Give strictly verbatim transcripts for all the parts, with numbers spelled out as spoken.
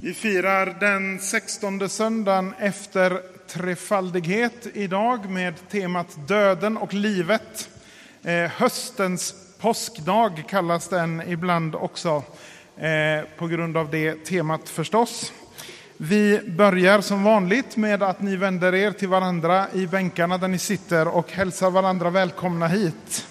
Vi firar den sextonde söndagen efter trefaldighet idag med temat döden och livet. Eh, höstens påskdag kallas den ibland också eh, på grund av det temat förstås. Vi börjar som vanligt med att ni vänder er till varandra i bänkarna där ni sitter och hälsar varandra välkomna hit.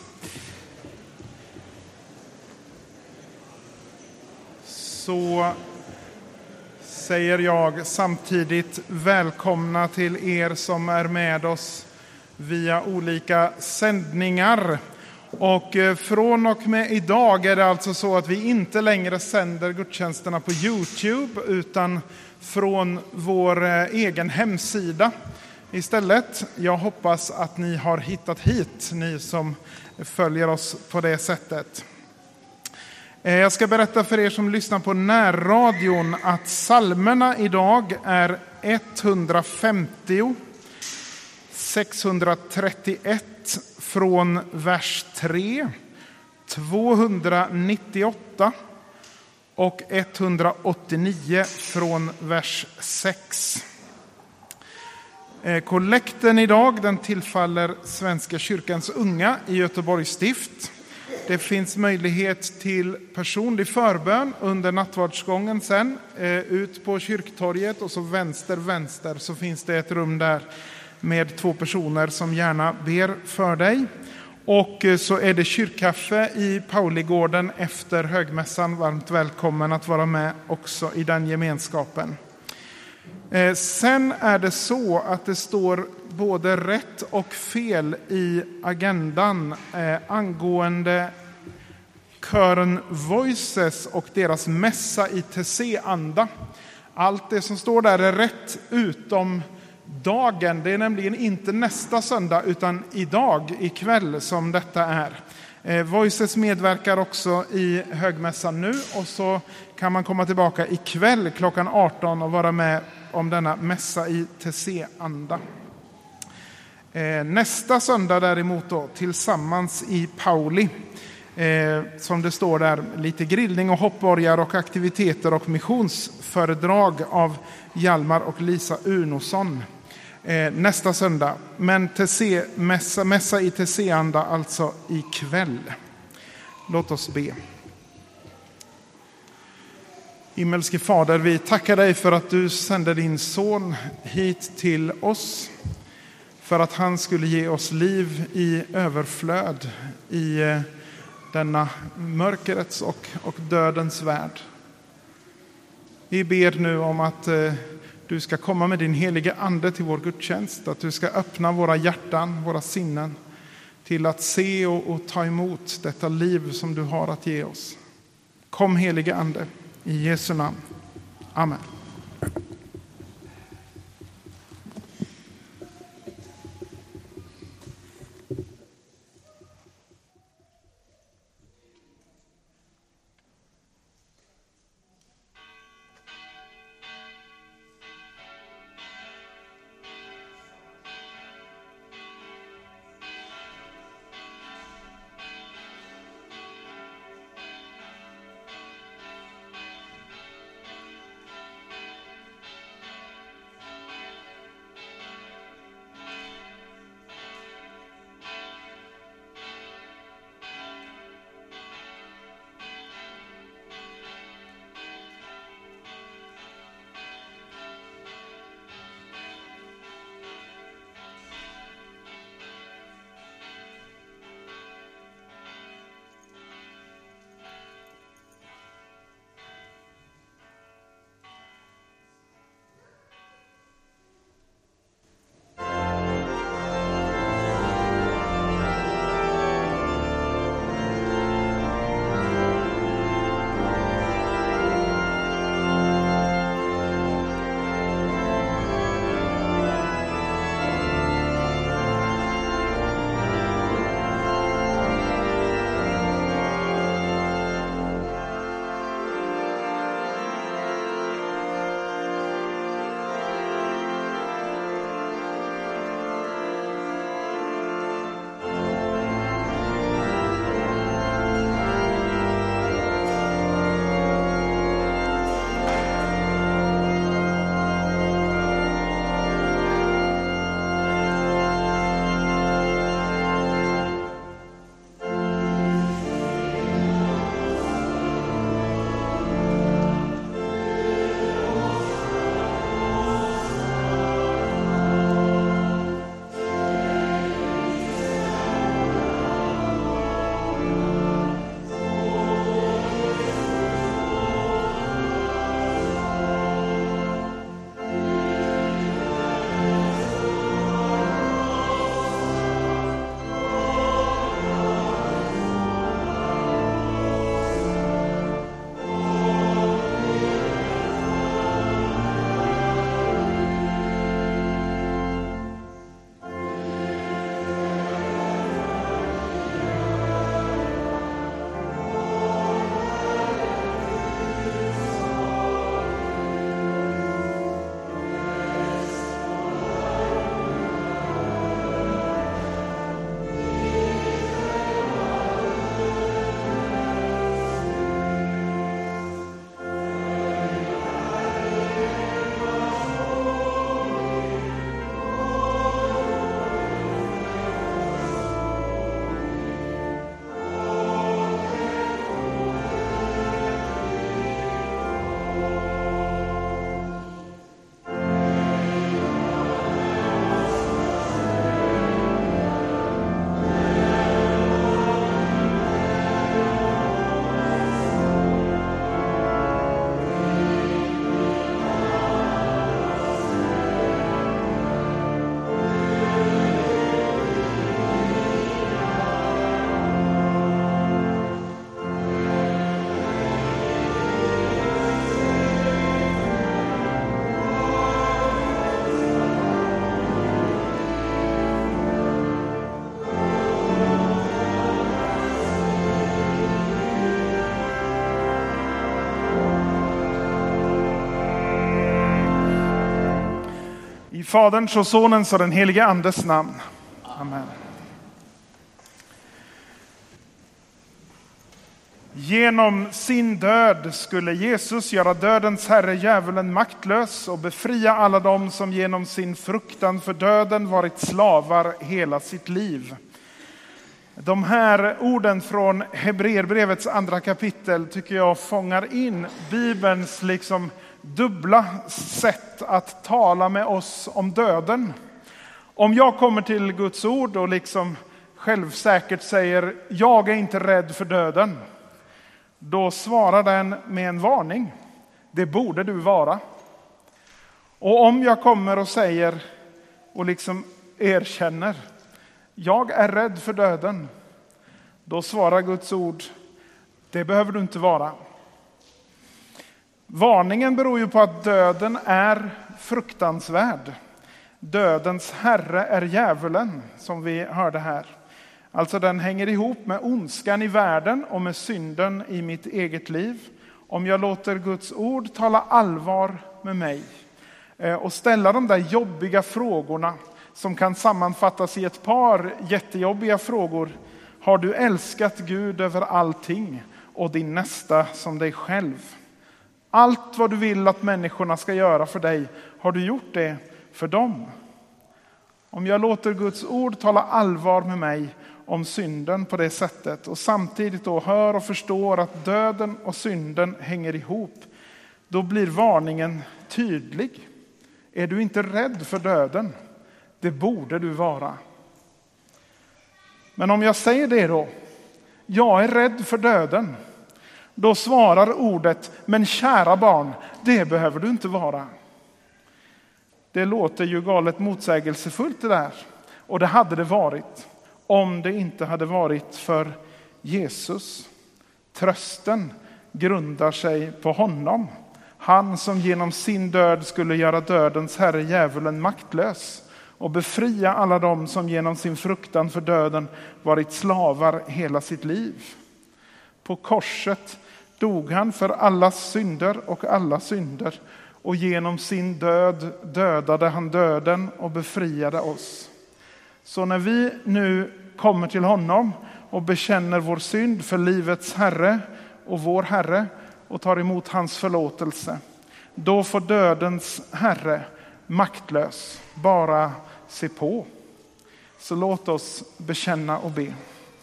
Så säger jag samtidigt välkomna till er som är med oss via olika sändningar. Och från och med idag är det alltså så att vi inte längre sänder gudstjänsterna på YouTube utan från vår egen hemsida istället. Jag hoppas att ni har hittat hit, ni som följer oss på det sättet. Jag ska berätta för er som lyssnar på närradion att psalmerna idag är etthundrafemtio, sexhundratrettioett från vers tre, tvåhundranittioåtta och etthundraåttionio från vers sex. Kollekten idag den tillfaller Svenska kyrkans unga i Göteborgs stift. Det finns möjlighet till personlig förbön under nattvardsgången sen. Ut på kyrktorget och så vänster, vänster så finns det ett rum där med två personer som gärna ber för dig. Och så är det kyrkkaffe i Pauligården efter högmässan. Varmt välkommen att vara med också i den gemenskapen. Sen är det så att det står både rätt och fel i agendan eh, angående kören Voices och deras mässa i Tessé-anda. Allt det som står där är rätt utom dagen. Det är nämligen inte nästa söndag utan idag, ikväll som detta är. Eh, Voices medverkar också i högmässan nu och så kan man komma tillbaka ikväll klockan arton och vara med om denna mässa i Tessé-anda. Nästa söndag däremot då, tillsammans i Pauli, eh, som det står där, lite grillning och hoppborgar och aktiviteter och missionsföredrag av Hjalmar och Lisa Unosson eh, nästa söndag. Men Tessé, mässa, mässa i Tessé-anda alltså ikväll. Låt oss be. Himmelske Fader, vi tackar dig för att du sände din son hit till oss. För att han skulle ge oss liv i överflöd i denna mörkrets och, och dödens värld. Vi ber nu om att eh, du ska komma med din heliga ande till vår gudstjänst. Att du ska öppna våra hjärtan, våra sinnen till att se och, och ta emot detta liv som du har att ge oss. Kom heliga ande, i Jesu namn. Amen. Faderns och Sonens och den helige Andes namn. Amen. Genom sin död skulle Jesus göra dödens herre djävulen maktlös och befria alla dem som genom sin fruktan för döden varit slavar hela sitt liv. De här orden från Hebreerbrevets andra kapitel tycker jag fångar in Bibelns liksom dubbla sätt att tala med oss om döden. Om jag kommer till Guds ord och liksom självsäkert säger jag är inte rädd för döden, då svarar den med en varning. Det borde du vara. Och om jag kommer och säger och liksom erkänner jag är rädd för döden, då svarar Guds ord det behöver du inte vara. Varningen beror ju på att döden är fruktansvärd. Dödens herre är djävulen, som vi hörde här. Alltså den hänger ihop med ondskan i världen och med synden i mitt eget liv. Om jag låter Guds ord tala allvar med mig och ställa de där jobbiga frågorna som kan sammanfattas i ett par jättejobbiga frågor. Har du älskat Gud över allting och din nästa som dig själv? Allt vad du vill att människorna ska göra för dig, har du gjort det för dem? Om jag låter Guds ord tala allvar med mig om synden på det sättet och samtidigt då hör och förstår att döden och synden hänger ihop, då blir varningen tydlig. Är du inte rädd för döden? Det borde du vara. Men om jag säger det då, jag är rädd för döden, då svarar ordet, men kära barn, det behöver du inte vara. Det låter ju galet motsägelsefullt det där. Och det hade det varit om det inte hade varit för Jesus. Trösten grundar sig på honom. Han som genom sin död skulle göra dödens herre djävulen maktlös och befria alla dem som genom sin fruktan för döden varit slavar hela sitt liv. På korset dog han för allas synder och alla synder, och genom sin död dödade han döden och befriade oss. Så när vi nu kommer till honom och bekänner vår synd för livets herre och vår herre och tar emot hans förlåtelse, då får dödens herre maktlös bara se på. Så låt oss bekänna och be.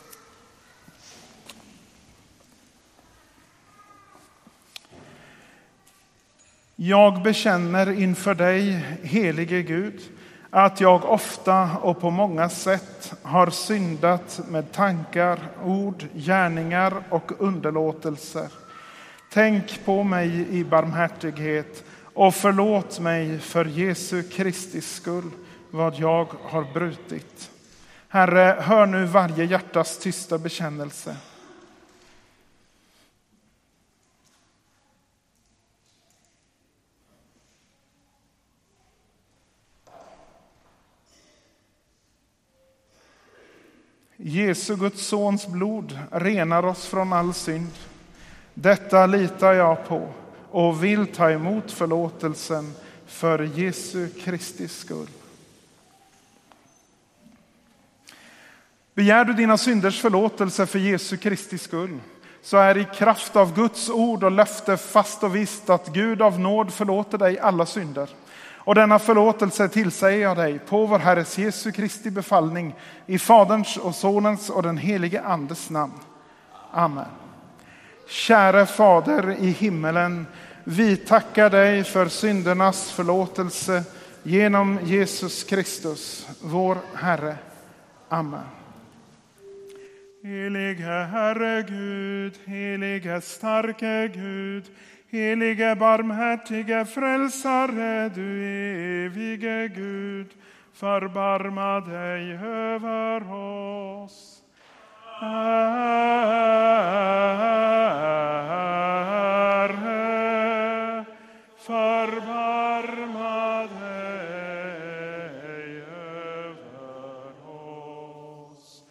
Jag bekänner inför dig, helige Gud, att jag ofta och på många sätt har syndat med tankar, ord, gärningar och underlåtelser. Tänk på mig i barmhärtighet och förlåt mig för Jesu Kristi skull vad jag har brutit. Herre, hör nu varje hjärtas tysta bekännelse. Jesu Guds sons blod renar oss från all synd. Detta litar jag på och vill ta emot förlåtelsen för Jesu Kristi skull. Begär du dina synders förlåtelse för Jesu Kristi skull, så är i kraft av Guds ord och löfte fast och visst att Gud av nåd förlåter dig alla synder. Och denna förlåtelse tillsäger jag dig på vår Herres Jesu Kristi befallning i Faderns och Sonens och den helige Andes namn. Amen. Käre Fader i himmelen, vi tackar dig för syndernas förlåtelse genom Jesus Kristus, vår Herre. Amen. Helige Herre Gud, helige starke Gud, helige barmhärtige frälsare, du evige Gud, förbarma dig över oss. Herre, förbarma dig över oss.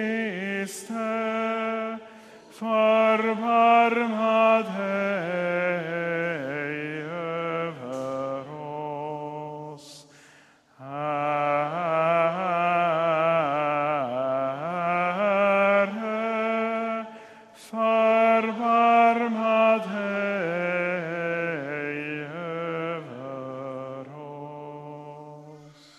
Kriste, förbarma dig förbarma dig över oss.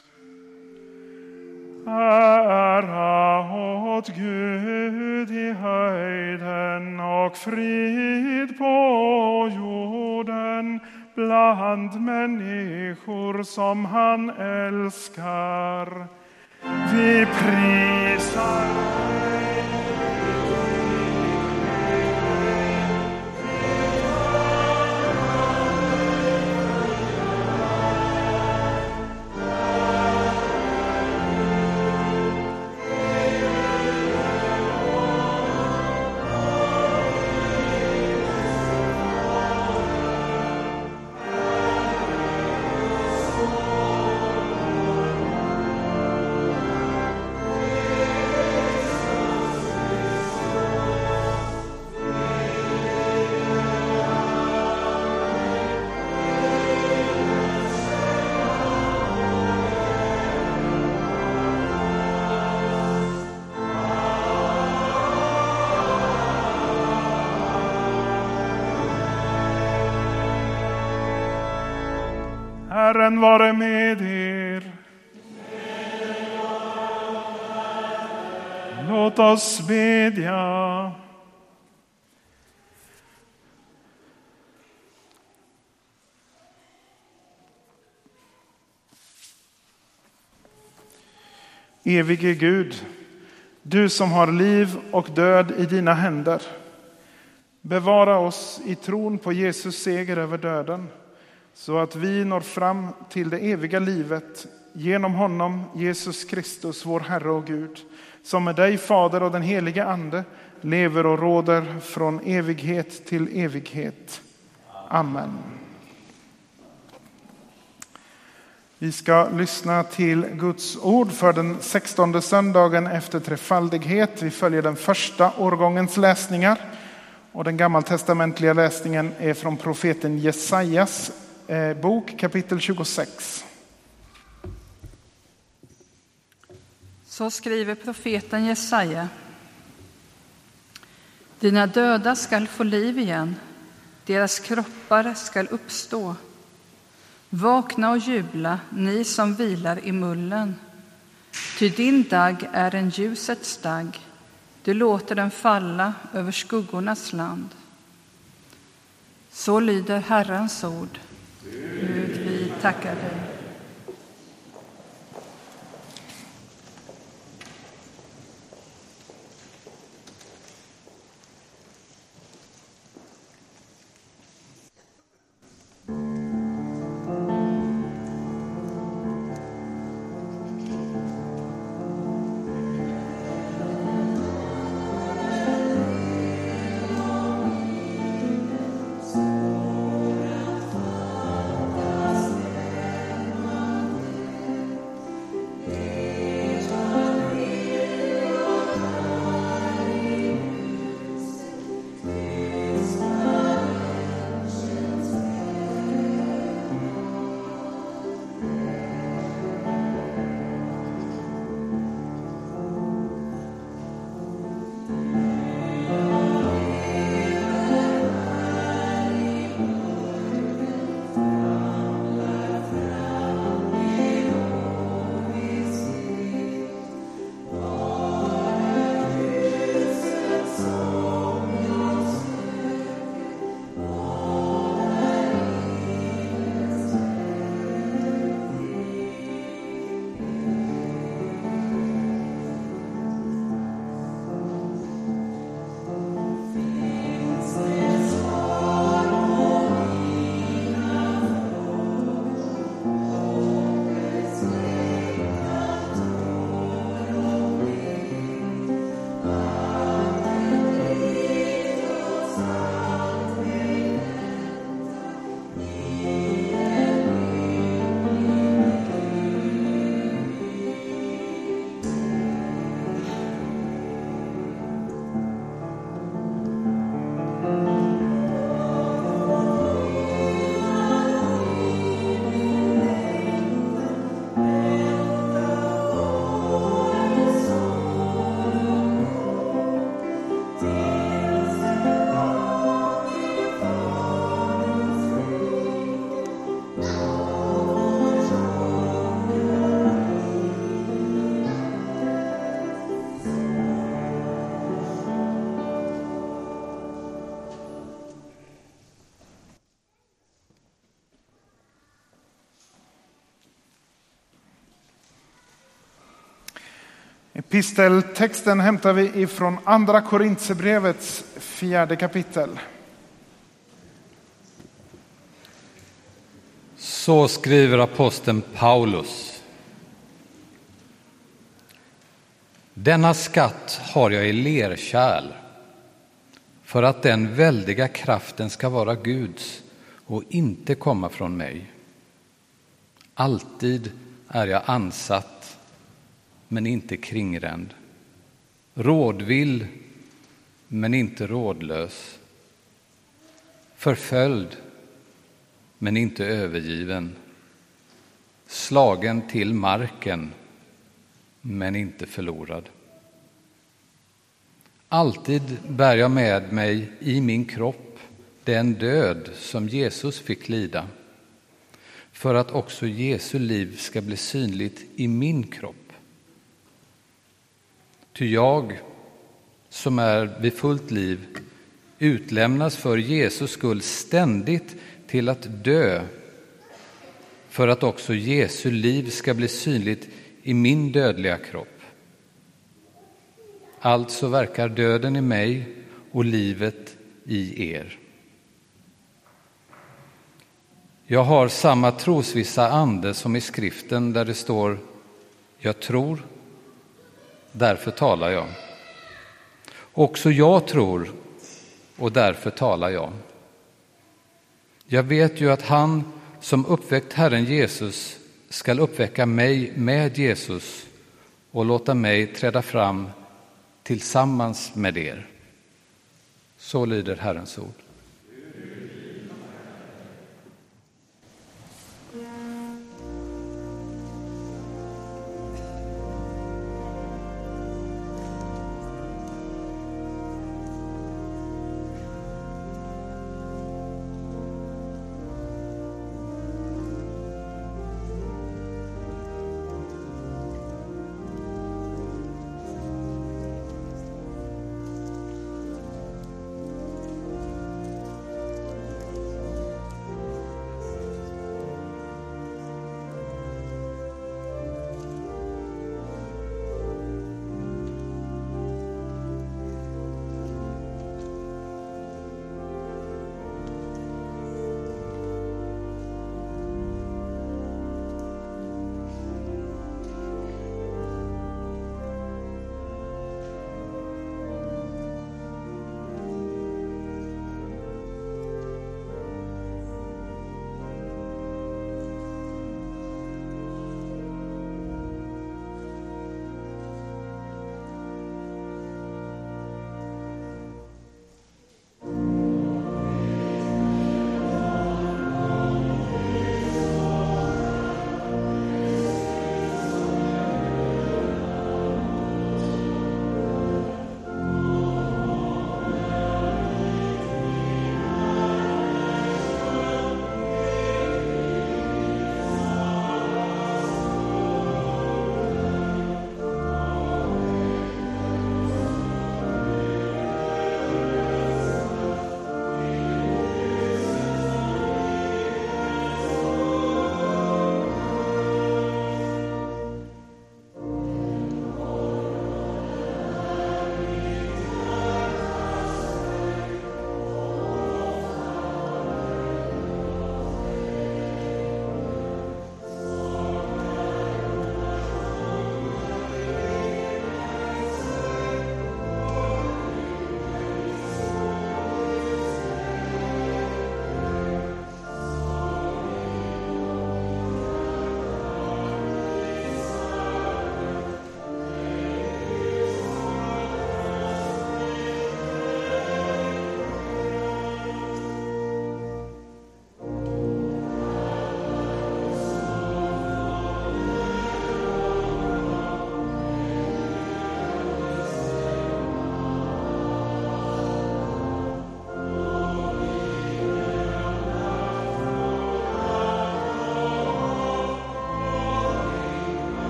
Ära åt Gud i höjden och frid på jorden bland människor som han älskar. Vi prisar dig. Herren vare med er. Låt oss bedja. Evige Gud, du som har liv och död i dina händer. Bevara oss i tron på Jesus seger över döden, så att vi når fram till det eviga livet genom honom, Jesus Kristus, vår Herre och Gud, som med dig, Fader och den helige Ande, lever och råder från evighet till evighet. Amen. Vi ska lyssna till Guds ord för den sextonde söndagen efter trefaldighet. Vi följer den första årgångens läsningar, och den gammaltestamentliga läsningen är från profeten Jesajas bok kapitel tjugosex. Så skriver profeten Jesaja. Dina döda skall få liv igen, deras kroppar skall uppstå. Vakna och jubla, ni som vilar i mullen. Ty din dag är en ljusets dag, du låter den falla över skuggornas land. Så lyder Herrens ord. Gud, vi tackar dig. Episteltexten hämtar vi ifrån andra Korintierbrevets fjärde kapitel. Så skriver aposteln Paulus. Denna skatt har jag i lerkärl, för att den väldiga kraften ska vara Guds och inte komma från mig. Alltid är jag ansatt, men inte kringränd. Rådvill, men inte rådlös. Förföljd, men inte övergiven. Slagen till marken, men inte förlorad. Alltid bär jag med mig i min kropp den död som Jesus fick lida, för att också Jesu liv ska bli synligt i min kropp. Ty jag, som är vid fullt liv, utlämnas för Jesus skull ständigt till att dö, för att också Jesu liv ska bli synligt i min dödliga kropp. Alltså verkar döden i mig och livet i er. Jag har samma trosvissa ande som i skriften, där det står: jag tror, därför talar jag. Också jag tror, och därför talar jag. Jag vet ju att han som uppväckt Herren Jesus skall uppväcka mig med Jesus och låta mig träda fram tillsammans med er. Så lyder Herrens ord.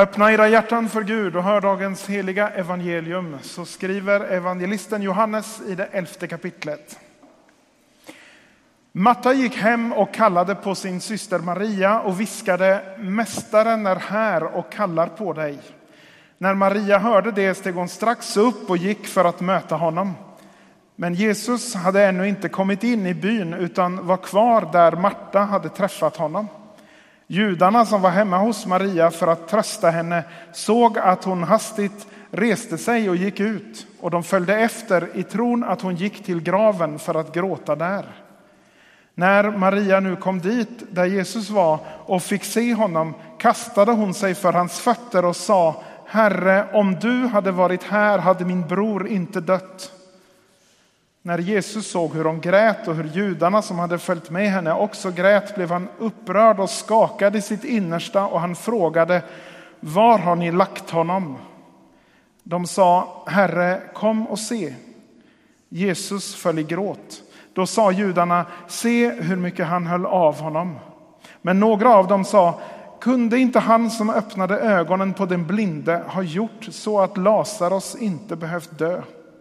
Öppna era hjärtan för Gud och hör dagens heliga evangelium. Så skriver evangelisten Johannes i det elfte kapitlet. Marta gick hem och kallade på sin syster Maria och viskade: Mästaren är här och kallar på dig. När Maria hörde det steg hon strax upp och gick för att möta honom. Men Jesus hade ännu inte kommit in i byn utan var kvar där Marta hade träffat honom. Judarna som var hemma hos Maria för att trösta henne såg att hon hastigt reste sig och gick ut, och de följde efter i tron att hon gick till graven för att gråta där. När Maria nu kom dit där Jesus var och fick se honom kastade hon sig för hans fötter och sa: Herre, om du hade varit här hade min bror inte dött. När Jesus såg hur hon grät och hur judarna som hade följt med henne också grät blev han upprörd och skakade i sitt innersta, och han frågade: Var har ni lagt honom? De sa: Herre, kom och se. Jesus föll i gråt. Då sa judarna: Se hur mycket han höll av honom. Men några av dem sa: Kunde inte han som öppnade ögonen på den blinde ha gjort så att Lazarus inte behövt dö?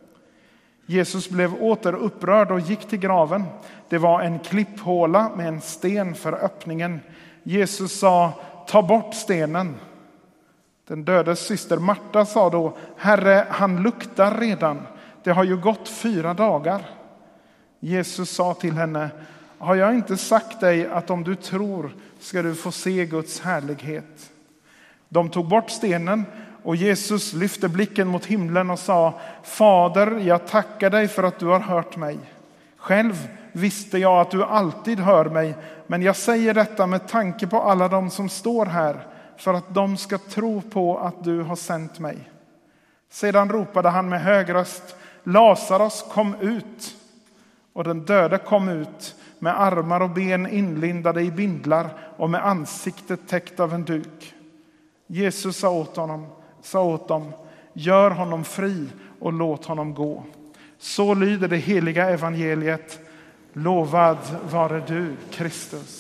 Jesus blev åter upprörd och gick till graven. Det var en klipphåla med en sten för öppningen. Jesus sa: Ta bort stenen. Den dödes syster Marta sa då: Herre, han luktar redan. Det har ju gått fyra dagar. Jesus sa till henne: Har jag inte sagt dig att om du tror ska du få se Guds härlighet? De tog bort stenen, och Jesus lyfte blicken mot himlen och sa: Fader, jag tackar dig för att du har hört mig. Själv visste jag att du alltid hör mig, men jag säger detta med tanke på alla de som står här, för att de ska tro på att du har sänt mig. Sedan ropade han med hög röst: Lazarus, kom ut! Och den döde kom ut med armar och ben inlindade i bindlar och med ansiktet täckt av en duk. Jesus sa åt honom, sa åt dem: Gör honom fri och låt honom gå. Så lyder det heliga evangeliet. Lovad vare du, Kristus.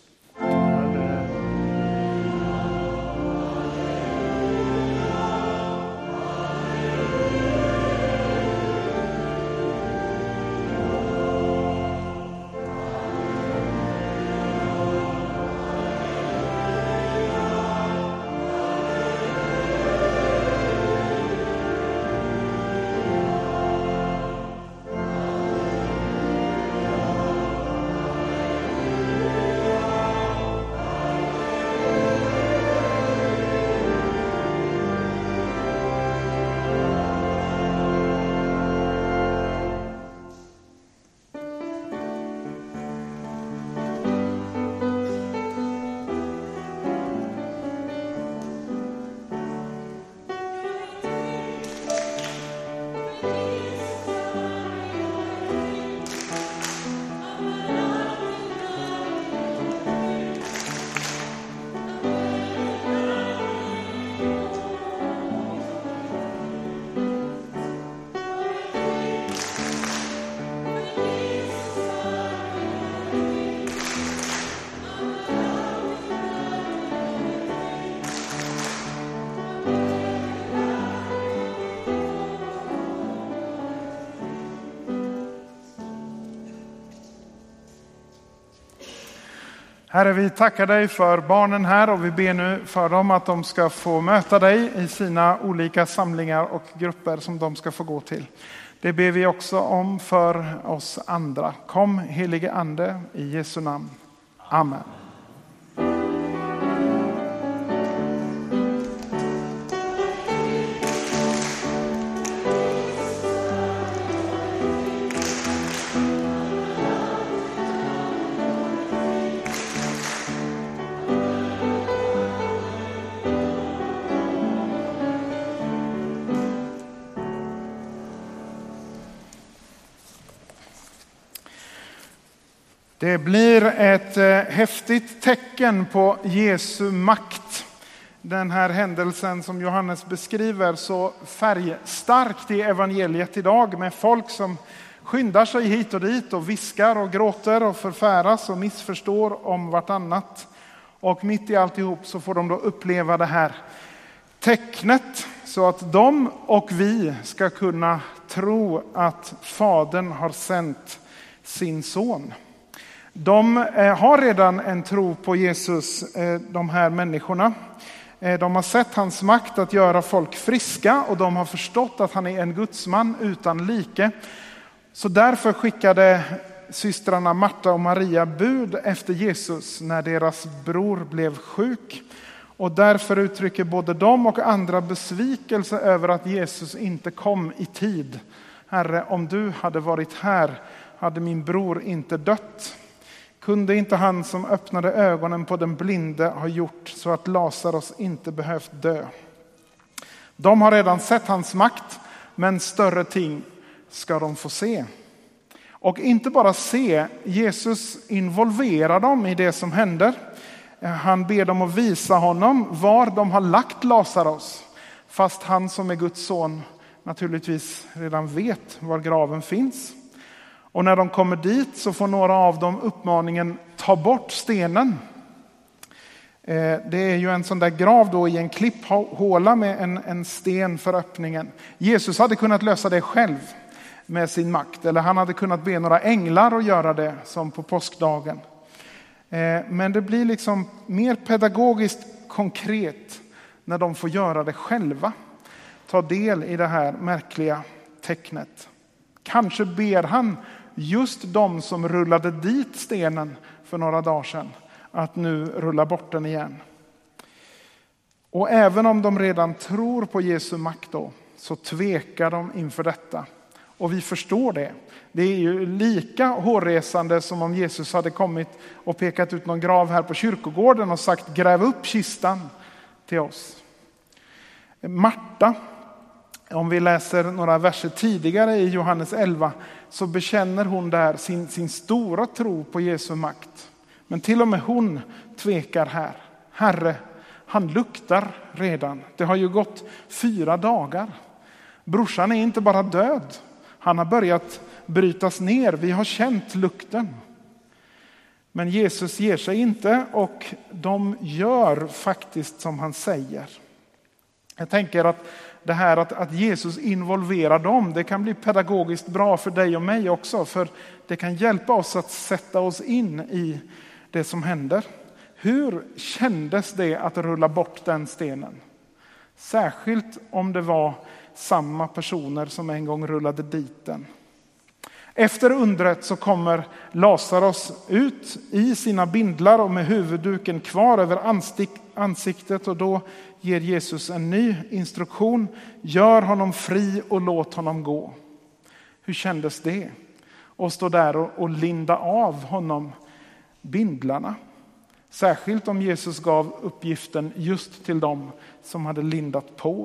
Herre, vi tackar dig för barnen här, och vi ber nu för dem att de ska få möta dig i sina olika samlingar och grupper som de ska få gå till. Det ber vi också om för oss andra. Kom, helige Ande, i Jesu namn. Amen. Det blir ett häftigt tecken på Jesu makt. Den här händelsen som Johannes beskriver så färgstarkt i evangeliet idag, med folk som skyndar sig hit och dit och viskar och gråter och förfäras och missförstår om vartannat. Och mitt i alltihop så får de då uppleva det här tecknet så att de och vi ska kunna tro att Fadern har sänt sin son. De har redan en tro på Jesus, de här människorna. De har sett hans makt att göra folk friska och de har förstått att han är en gudsman utan like. Så därför skickade systrarna Marta och Maria bud efter Jesus när deras bror blev sjuk. Och därför uttrycker både de och andra besvikelse över att Jesus inte kom i tid. Herre, om du hade varit här hade min bror inte dött. Kunde inte han som öppnade ögonen på den blinde ha gjort så att Lazarus inte behövt dö? De har redan sett hans makt, men större ting ska de få se. Och inte bara se, Jesus involverar dem i det som händer. Han ber dem att visa honom var de har lagt Lazarus. Fast han som är Guds son naturligtvis redan vet var graven finns. Och när de kommer dit så får några av dem uppmaningen: ta bort stenen. Det är ju en sån där grav då i en klipphåla med en, en sten för öppningen. Jesus hade kunnat lösa det själv med sin makt. Eller han hade kunnat be några änglar att göra det som på påskdagen. Men det blir liksom mer pedagogiskt konkret när de får göra det själva. Ta del i det här märkliga tecknet. Kanske ber han just de som rullade dit stenen för några dagar sedan att nu rulla bort den igen. Och även om de redan tror på Jesu makt då, så tvekar de inför detta. Och vi förstår det. Det är ju lika hårresande som om Jesus hade kommit och pekat ut någon grav här på kyrkogården och sagt: gräv upp kistan till oss. Marta, om vi läser några verser tidigare i Johannes elva, så bekänner hon där sin, sin stora tro på Jesu makt. Men till och med hon tvekar här. Herre, han luktar redan. Det har ju gått fyra dagar. Brorsan är inte bara död. Han har börjat brytas ner. Vi har känt lukten. Men Jesus ger sig inte och de gör faktiskt som han säger. Jag tänker att det här att, att Jesus involverar dem, det kan bli pedagogiskt bra för dig och mig också. För det kan hjälpa oss att sätta oss in i det som händer. Hur kändes det att rulla bort den stenen? Särskilt om det var samma personer som en gång rullade dit den. Efter undret så kommer Lazarus ut i sina bindlar och med huvudduken kvar över ansiktet, och då ger Jesus en ny instruktion. Gör honom fri och låt honom gå. Hur kändes det? Och stå där och, och linda av honom bindlarna. Särskilt om Jesus gav uppgiften just till dem som hade lindat på.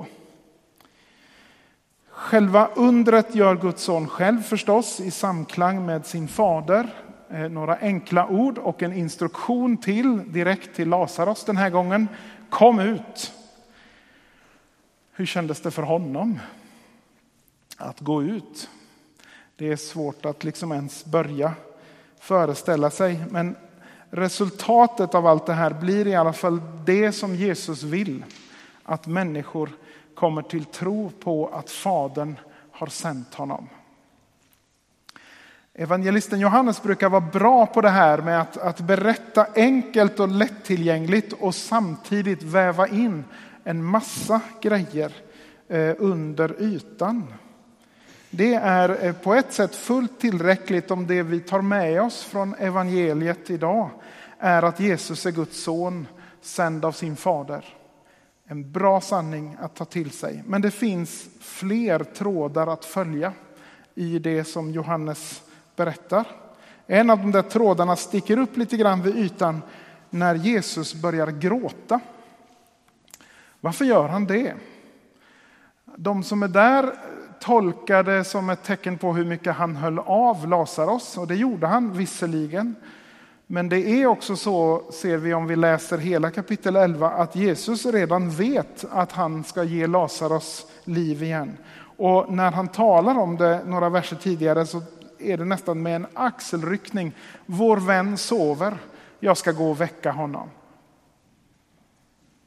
Själva undret gör Guds son själv förstås i samklang med sin fader. Eh, några enkla ord och en instruktion till direkt till Lazarus den här gången. Kom ut! Hur kändes det för honom att gå ut? Det är svårt att liksom ens börja föreställa sig. Men resultatet av allt det här blir i alla fall det som Jesus vill. Att människor kommer till tro på att Fadern har sänt honom. Evangelisten Johannes brukar vara bra på det här med att, att berätta enkelt och lättillgängligt och samtidigt väva in en massa grejer eh, under ytan. Det är eh, på ett sätt fullt tillräckligt om det vi tar med oss från evangeliet idag är att Jesus är Guds son, sänd av sin fader. En bra sanning att ta till sig. Men det finns fler trådar att följa i det som Johannes berättar. En av de där trådarna sticker upp lite grann vid ytan när Jesus börjar gråta. Varför gör han det? De som är där tolkar det som ett tecken på hur mycket han höll av Lazarus. Och det gjorde han visserligen. Men det är också så, ser vi om vi läser hela kapitel elva, att Jesus redan vet att han ska ge Lazarus liv igen. Och när han talar om det några verser tidigare så är det nästan med en axelryckning. Vår vän sover, jag ska gå och väcka honom.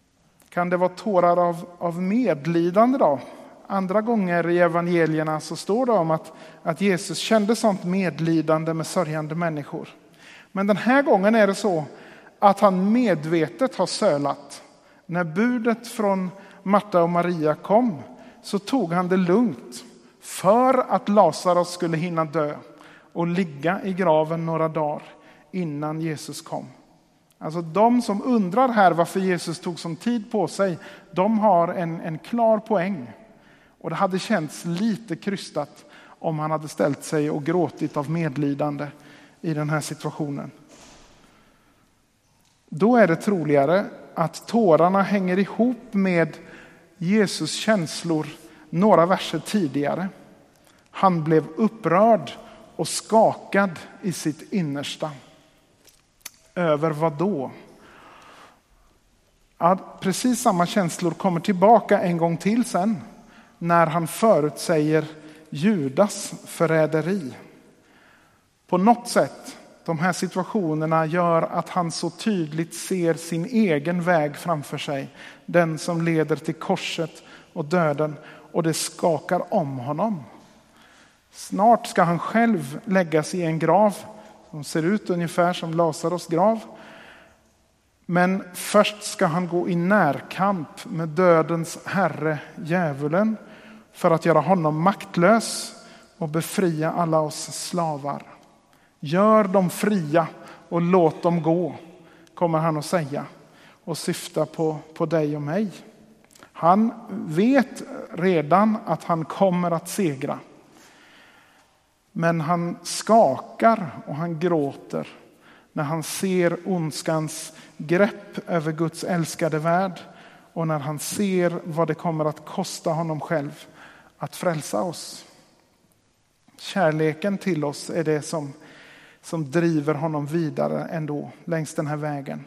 Kan det vara tårar av, av medlidande då? Andra gånger i evangelierna så står det om att, att Jesus kände sånt medlidande med sörjande människor. Men den här gången är det så att han medvetet har sölat. När budet från Marta och Maria kom så tog han det lugnt för att Lazarus skulle hinna dö och ligga i graven några dagar innan Jesus kom. Alltså de som undrar här varför Jesus tog som tid på sig, de har en, en klar poäng. Och det hade känts lite krystat om han hade ställt sig och gråtit av medlidande i den här situationen. Då är det troligare att tårarna hänger ihop med Jesus känslor några verser tidigare. Han blev upprörd och skakad i sitt innersta. Över vad då? Ja, precis samma känslor kommer tillbaka en gång till sen. När han förutsäger Judas förräderi. På något sätt, de här situationerna gör att han så tydligt ser sin egen väg framför sig. Den som leder till korset och döden. Och det skakar om honom. Snart ska han själv läggas i en grav som ser ut ungefär som Lazarus grav. Men först ska han gå i närkamp med dödens herre, djävulen, för att göra honom maktlös och befria alla oss slavar. Gör dem fria och låt dem gå, kommer han att säga, och syfta på, på dig och mig. Han vet redan att han kommer att segra. Men han skakar och han gråter när han ser ondskans grepp över Guds älskade värld och när han ser vad det kommer att kosta honom själv att frälsa oss. Kärleken till oss är det som, som driver honom vidare ändå längs den här vägen.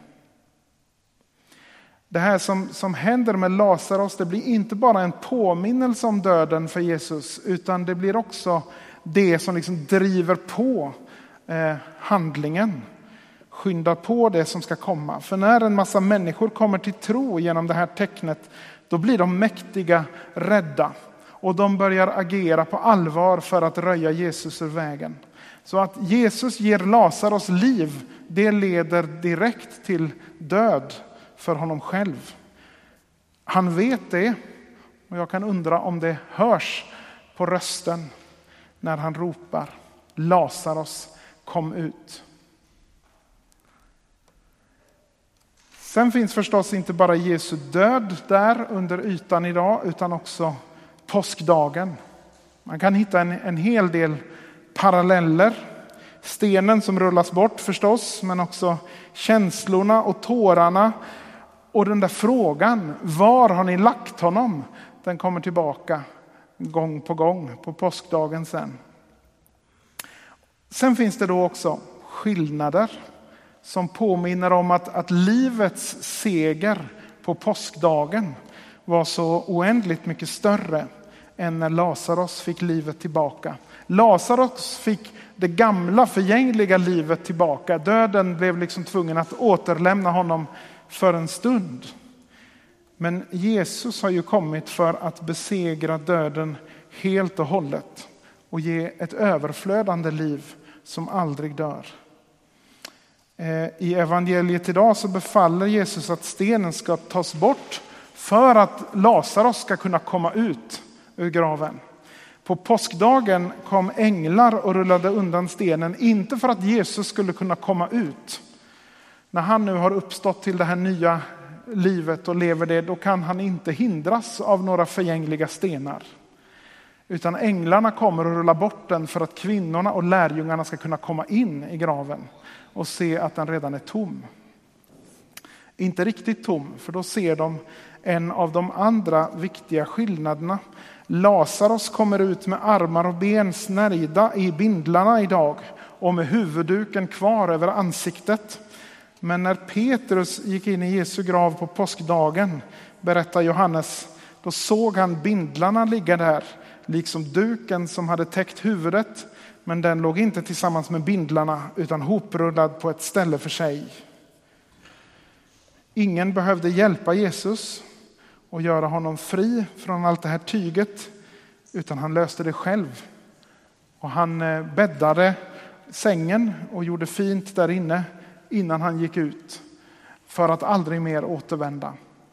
Det här som, som händer med Lazarus, det blir inte bara en påminnelse om döden för Jesus, utan det blir också det som liksom driver på eh, handlingen. Skyndar på det som ska komma. För när en massa människor kommer till tro genom det här tecknet, då blir de mäktiga rädda. Och de börjar agera på allvar för att röja Jesus ur vägen. Så att Jesus ger Lazarus liv, det leder direkt till död för honom själv. Han vet det, och jag kan undra om det hörs på rösten när han ropar: Lazarus, kom ut. Sen finns förstås inte bara Jesu död där under ytan idag, utan också påskdagen. Man kan hitta en, en hel del paralleller. Stenen som rullas bort förstås, men också känslorna och tårarna. Och den där frågan, var har ni lagt honom? Den kommer tillbaka gång på gång på påskdagen sen. Sen finns det då också skillnader som påminner om att, att livets seger på påskdagen var så oändligt mycket större än när Lazarus fick livet tillbaka. Lazarus fick det gamla förgängliga livet tillbaka. Döden blev liksom tvungen att återlämna honom för en stund. Men Jesus har ju kommit för att besegra döden helt och hållet och ge ett överflödande liv som aldrig dör. I evangeliet idag så befaller Jesus att stenen ska tas bort för att Lazarus ska kunna komma ut ur graven. På påskdagen kom änglar och rullade undan stenen, inte för att Jesus skulle kunna komma ut. När han nu har uppstått till det här nya livet och lever det, då kan han inte hindras av några förgängliga stenar. Utan änglarna kommer att rulla bort den för att kvinnorna och lärjungarna ska kunna komma in i graven och se att den redan är tom. Inte riktigt tom, för då ser de en av de andra viktiga skillnaderna. Lazarus kommer ut med armar och ben snärjda i bindlarna idag och med huvudduken kvar över ansiktet. Men när Petrus gick in i Jesu grav på påskdagen, berättar Johannes, då såg han bindlarna ligga där, liksom duken som hade täckt huvudet, men den låg inte tillsammans med bindlarna utan hoprullad på ett ställe för sig. Ingen behövde hjälpa Jesus. och göra honom fri från allt det här tyget, utan han löste det själv. Och han bäddade sängen och gjorde fint där inne innan han gick ut för att aldrig mer återvända.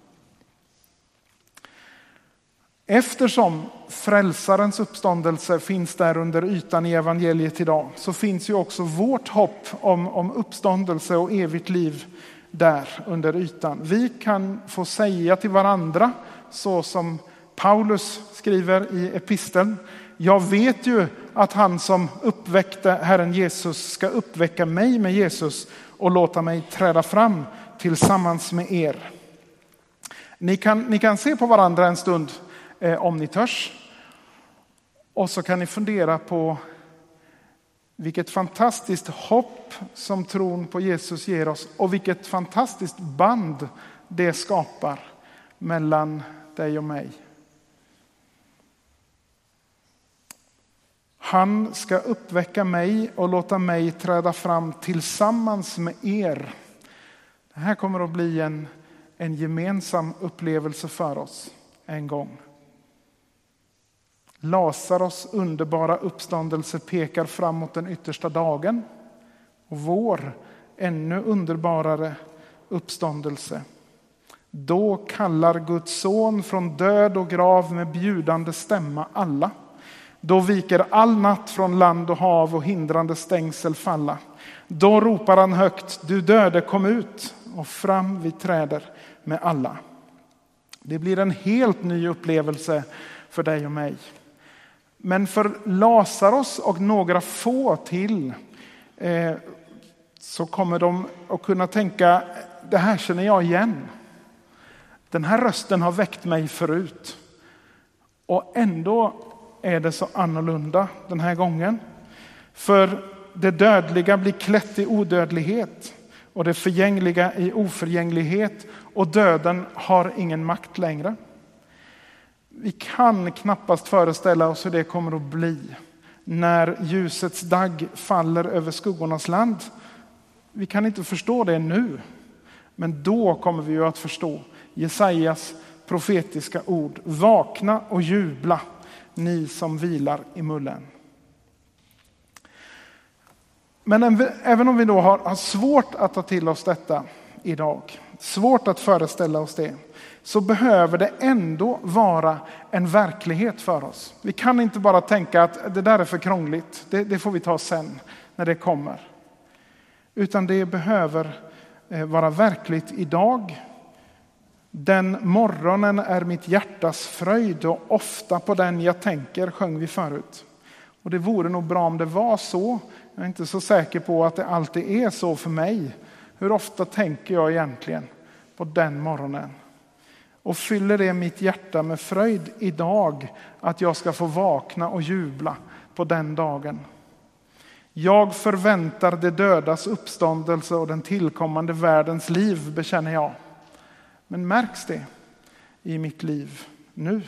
Eftersom frälsarens uppståndelse finns där under ytan i evangeliet idag, så finns ju också vårt hopp om, om uppståndelse och evigt liv där under ytan. Vi kan få säga till varandra, så som Paulus skriver i episteln: jag vet ju att han som uppväckte Herren Jesus ska uppväcka mig med Jesus och låta mig träda fram tillsammans med er. Ni kan, ni kan se på varandra en stund eh, om ni törs. Och så kan ni fundera på vilket fantastiskt hopp som tron på Jesus ger oss. Och vilket fantastiskt band det skapar mellan dig och mig. Han ska uppväcka mig och låta mig träda fram tillsammans med er. Det här kommer att bli en, en gemensam upplevelse för oss en gång. Lazarus underbara uppståndelse pekar framåt den yttersta dagen. Och vår ännu underbarare uppståndelse. Då kallar Guds son från död och grav med bjudande stämma alla. Då viker all natt från land och hav och hindrande stängsel falla. Då ropar han högt: du döde, kom ut, och fram vi träder med alla. Det blir en helt ny upplevelse för dig och mig. Men för Lazarus och några få till eh, så kommer de att kunna tänka: det här känner jag igen. Den här rösten har väckt mig förut. Och ändå är det så annorlunda den här gången. För det dödliga blir klätt i odödlighet och det förgängliga i oförgänglighet, och döden har ingen makt längre. Vi kan knappast föreställa oss hur det kommer att bli när ljusets dag faller över skuggornas land. Vi kan inte förstå det nu, men då kommer vi ju att förstå Jesajas profetiska ord: vakna och jubla, ni som vilar i mullen. Men även om vi då har svårt att ta till oss detta idag, svårt att föreställa oss det, så behöver det ändå vara en verklighet för oss. Vi kan inte bara tänka att det där är för krångligt, det, det får vi ta sen när det kommer. Utan det behöver vara verkligt idag. Den morgonen är mitt hjärtas fröjd och ofta på den jag tänker, sjöng vi förut. Och det vore nog bra om det var så. Jag är inte så säker på att det alltid är så för mig. Hur ofta tänker jag egentligen på den morgonen? Och fyller det mitt hjärta med fröjd idag att jag ska få vakna och jubla på den dagen? Jag förväntar det dödas uppståndelse och den tillkommande världens liv, bekänner jag. Men märks det i mitt liv nu?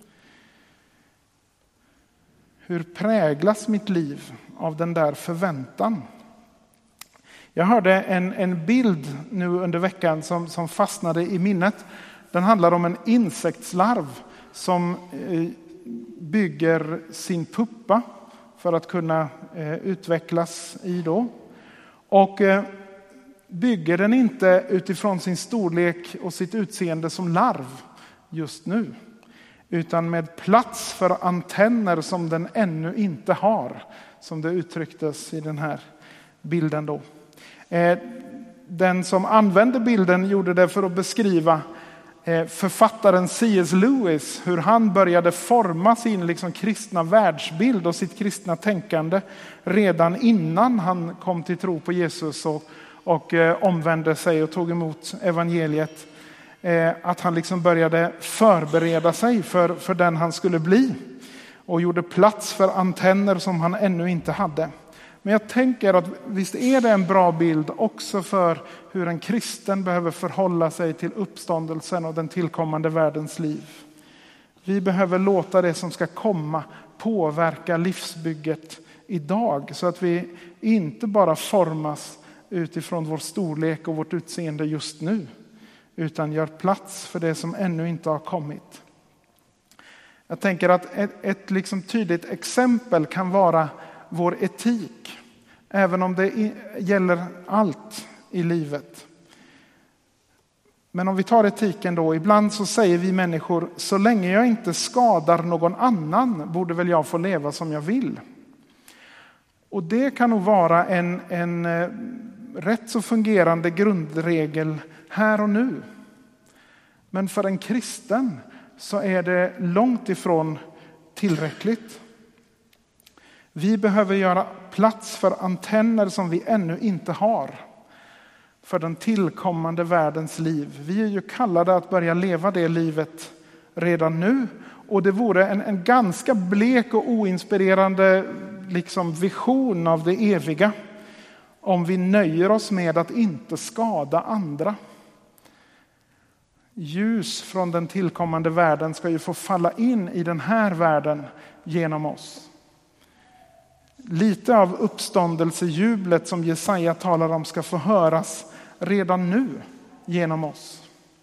Hur präglas mitt liv av den där förväntan? Jag hörde en, en bild nu under veckan som, som fastnade i minnet. Den handlar om en insektslarv som eh, bygger sin puppa för att kunna eh, utvecklas i då. Och eh, bygger den inte utifrån sin storlek och sitt utseende som larv just nu, utan med plats för antenner som den ännu inte har, som det uttrycktes i den här bilden då. Den som använde bilden gjorde det för att beskriva författaren C S Lewis, hur han började forma sin liksom kristna världsbild och sitt kristna tänkande redan innan han kom till tro på Jesus och, och omvände sig och tog emot evangeliet. Att han liksom började förbereda sig för, för den han skulle bli och gjorde plats för antenner som han ännu inte hade. Men jag tänker att visst är det en bra bild också för hur en kristen behöver förhålla sig till uppståndelsen och den tillkommande världens liv. Vi behöver låta det som ska komma påverka livsbygget idag, så att vi inte bara formas utifrån vår storlek och vårt utseende just nu, utan gör plats för det som ännu inte har kommit. Jag tänker att ett, ett liksom tydligt exempel kan vara vår etik, även om det gäller allt i livet. Men om vi tar etiken då, ibland så säger vi människor, så länge jag inte skadar någon annan borde väl jag få leva som jag vill. Och det kan nog vara en, en rätt så fungerande grundregel här och nu. Men för en kristen så är det långt ifrån tillräckligt. Vi behöver göra plats för antenner som vi ännu inte har. För den tillkommande världens liv. Vi är ju kallade att börja leva det livet redan nu. Och det vore en, en ganska blek och oinspirerande liksom vision av det eviga. Om vi nöjer oss med att inte skada andra. Ljus från den tillkommande världen ska ju få falla in i den här världen genom oss. Lite av uppståndelsejublet som Jesaja talar om ska få höras redan nu genom oss.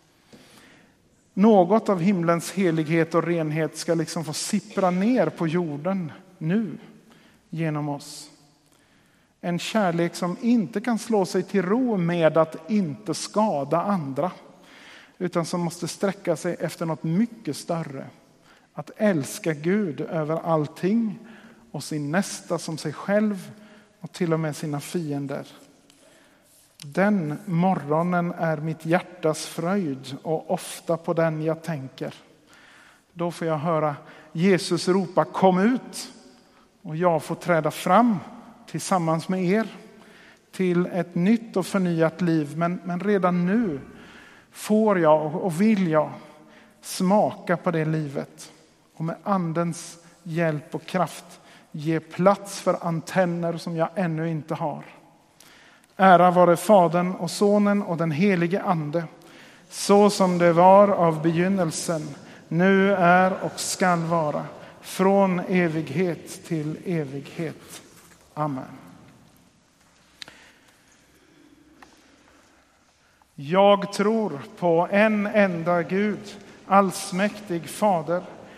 Något av himlens helighet och renhet ska liksom få sippra ner på jorden nu genom oss. En kärlek som inte kan slå sig till ro med att inte skada andra, utan som måste sträcka sig efter något mycket större. Att älska Gud över allting och sin nästa som sig själv och till och med sina fiender. Den morgonen är mitt hjärtas fröjd och ofta på den jag tänker. Då får jag höra Jesus ropa, kom ut, och jag får träda fram tillsammans med er till ett nytt och förnyat liv. Men, men redan nu får jag och vill jag smaka på det livet och med andens hjälp och kraft ge plats för antenner som jag ännu inte har. Ära vare Fadern och Sonen och den helige Ande, så som det var av begynnelsen, nu är och skall vara, från evighet till evighet. Amen. Jag tror på en enda Gud, allsmäktig Fader,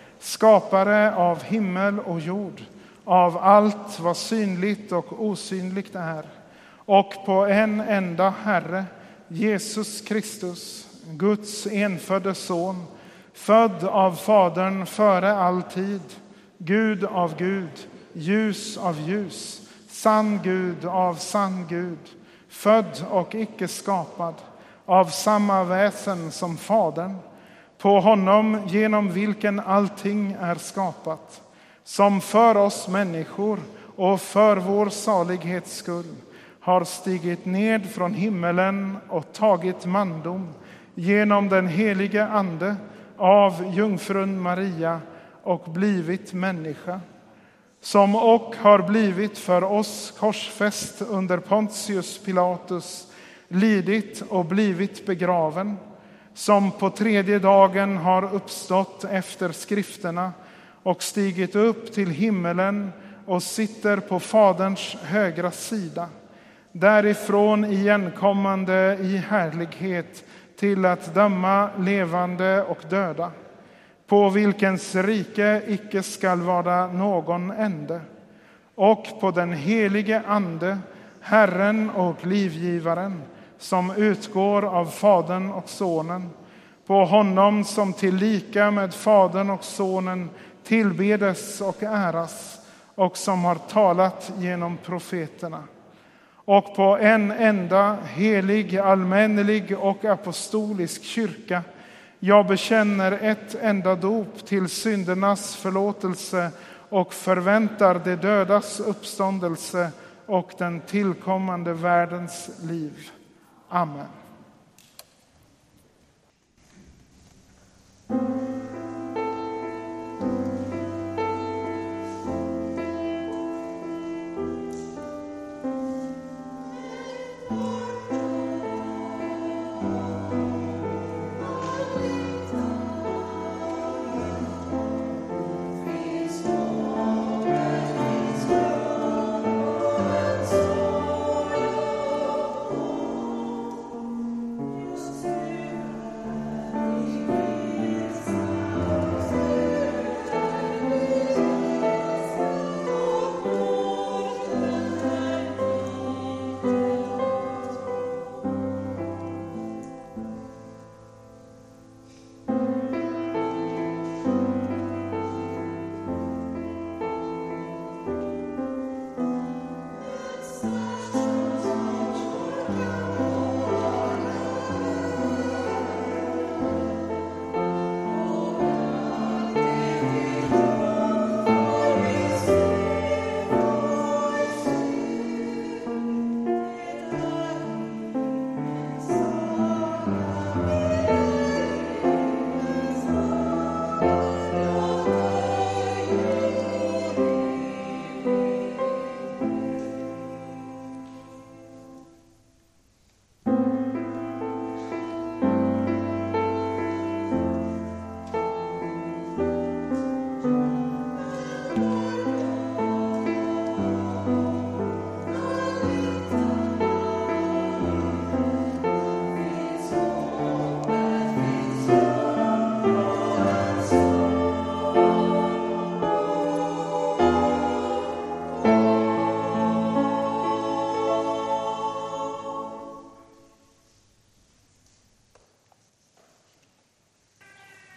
skapare av himmel och jord, av allt vad synligt och osynligt är, och på en enda Herre, Jesus Kristus, Guds enfödde son, född av Fadern före all tid, Gud av Gud, ljus av ljus, sann Gud av sann Gud, född och icke skapad, av samma väsen som Fadern, på honom genom vilken allting är skapat, som för oss människor och för vår salighets skull har stigit ned från himmelen och tagit mandom genom den helige Ande av jungfrun Maria och blivit människa, som och har blivit för oss korsfäst under Pontius Pilatus, lidit och blivit begraven, som på tredje dagen har uppstått efter skrifterna och stigit upp till himmelen och sitter på Faderns högra sida, därifrån igenkommande i härlighet till att döma levande och döda, på vilkens rike icke skall vara någon ände, och på den helige Ande, Herren och livgivaren, som utgår av Fadern och Sonen, på honom som tillika med Fadern och Sonen tillbedes och äras, och som har talat genom profeterna, och på en enda helig, allmännelig och apostolisk kyrka. Jag bekänner ett enda dop till syndernas förlåtelse och förväntar de dödas uppståndelse och den tillkommande världens liv. Amen.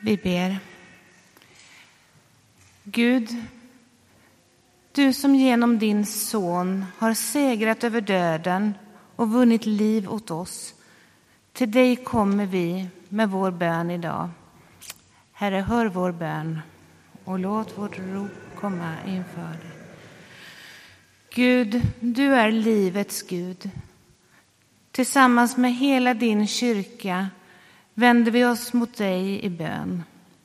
Vi ber. Gud, du som genom din son har segrat över döden och vunnit liv åt oss. Till dig kommer vi med vår bön idag. Herre, hör vår bön och låt vårt rop komma inför dig. Gud, du är livets Gud. Tillsammans med hela din kyrka vänder vi oss mot dig i bön.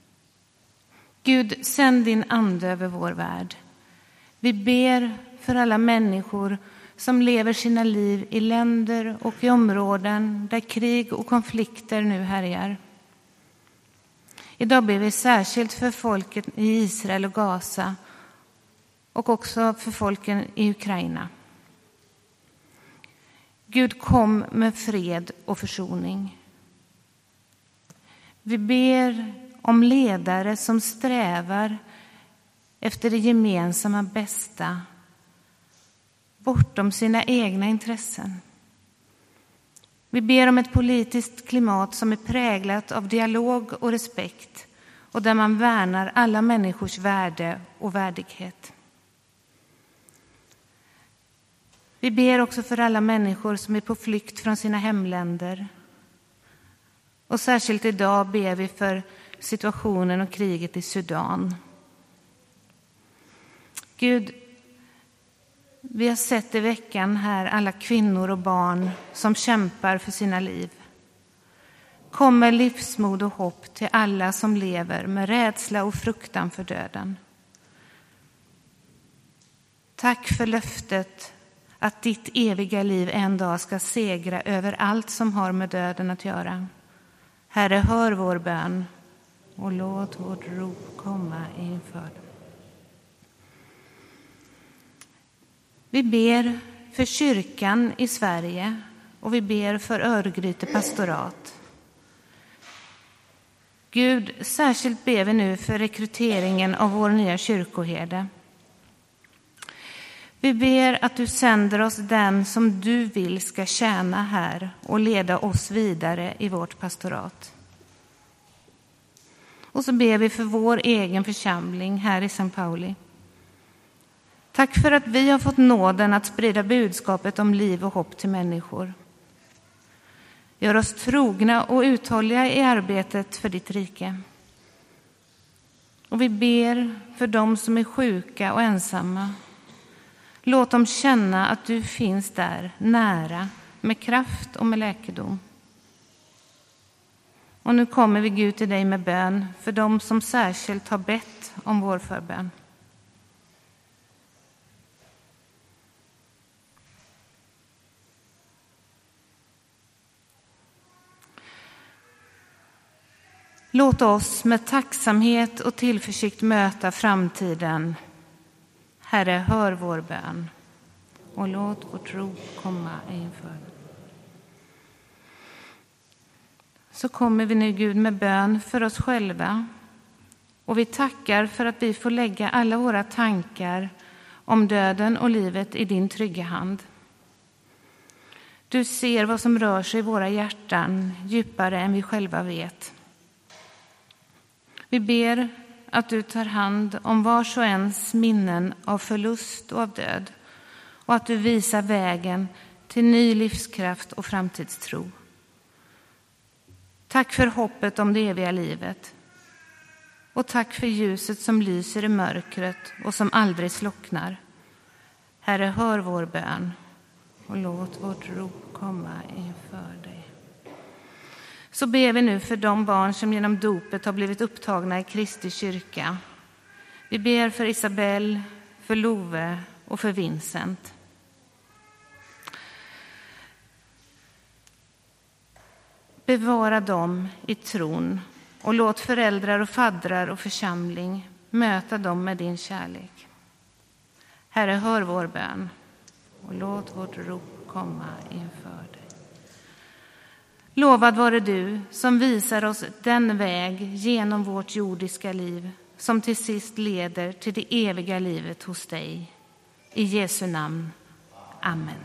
Gud, sänd din ande över vår värld. Vi ber för alla människor som lever sina liv i länder och i områden där krig och konflikter nu härjar. Idag ber vi särskilt för folket i Israel och Gaza och också för folken i Ukraina. Gud, kom med fred och försoning. Vi ber om ledare som strävar efter det gemensamma bästa, bortom sina egna intressen. Vi ber om ett politiskt klimat som är präglat av dialog och respekt och där man värnar alla människors värde och värdighet. Vi ber också för alla människor som är på flykt från sina hemländer. Och särskilt idag ber vi för situationen och kriget i Sudan. Gud, vi har sett i veckan här alla kvinnor och barn som kämpar för sina liv. Kom med livsmod och hopp till alla som lever med rädsla och fruktan för döden. Tack för löftet att ditt eviga liv en dag ska segra över allt som har med döden att göra. Herre, hör vår bön och låt vårt rop komma inför dig. Vi ber för kyrkan i Sverige och vi ber för Örgryte pastorat. Gud, särskilt ber vi nu för rekryteringen av vår nya kyrkoherde. Vi ber att du sänder oss den som du vill ska tjäna här och leda oss vidare i vårt pastorat. Och så ber vi för vår egen församling här i Sankt Pauli. Tack för att vi har fått nåden att sprida budskapet om liv och hopp till människor. Gör oss trogna och uthålliga i arbetet för ditt rike. Och vi ber för dem som är sjuka och ensamma. Låt dem känna att du finns där nära med kraft och med läkedom. Och nu kommer vi, Gud, till dig med bön för dem som särskilt har bett om vår förbön. Låt oss med tacksamhet och tillförsikt möta framtiden. Herre, hör vår bön och låt vårt rop komma inför. Så kommer vi nu, Gud, med bön för oss själva. Och vi tackar för att vi får lägga alla våra tankar om döden och livet i din trygga hand. Du ser vad som rör sig i våra hjärtan djupare än vi själva vet. Vi ber att du tar hand om vars och ens minnen av förlust och av död och att du visar vägen till ny livskraft och framtidstro. Tack för hoppet om det eviga livet och tack för ljuset som lyser i mörkret och som aldrig slocknar. Herre, hör vår bön och låt vårt rop komma inför dig. Så ber vi nu för de barn som genom dopet har blivit upptagna i Kristi kyrka. Vi ber för Isabel, för Love och för Vincent. Bevara dem i tron och låt föräldrar och faddrar och församling möta dem med din kärlek. Herre, hör vår bön och låt vårt rop komma inför dig. Lovad vare du som visar oss den väg genom vårt jordiska liv som till sist leder till det eviga livet hos dig. I Jesu namn. Amen.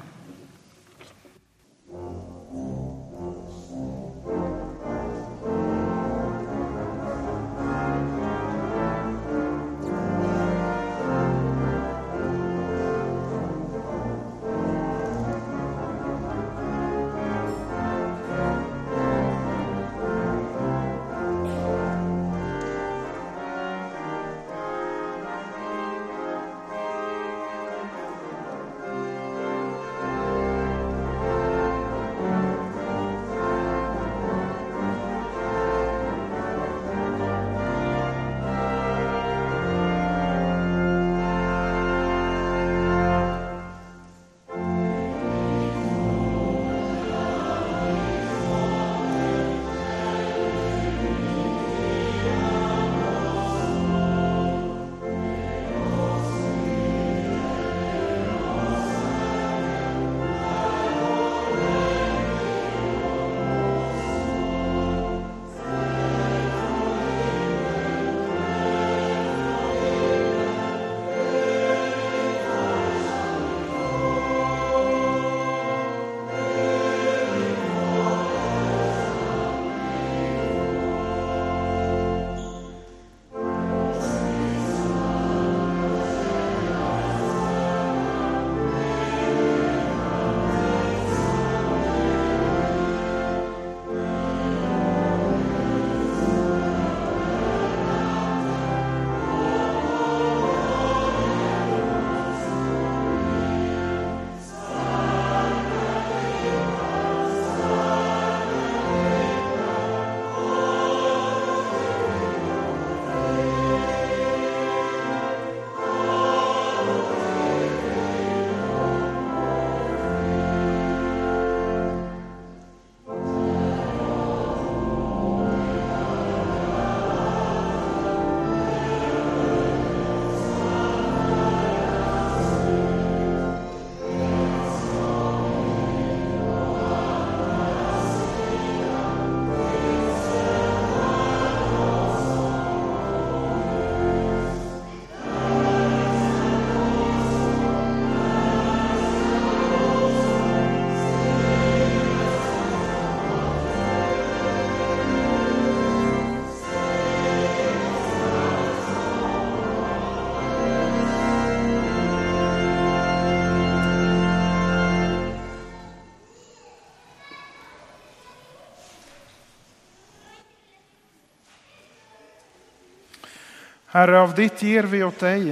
Herre, av ditt ger vi åt dig.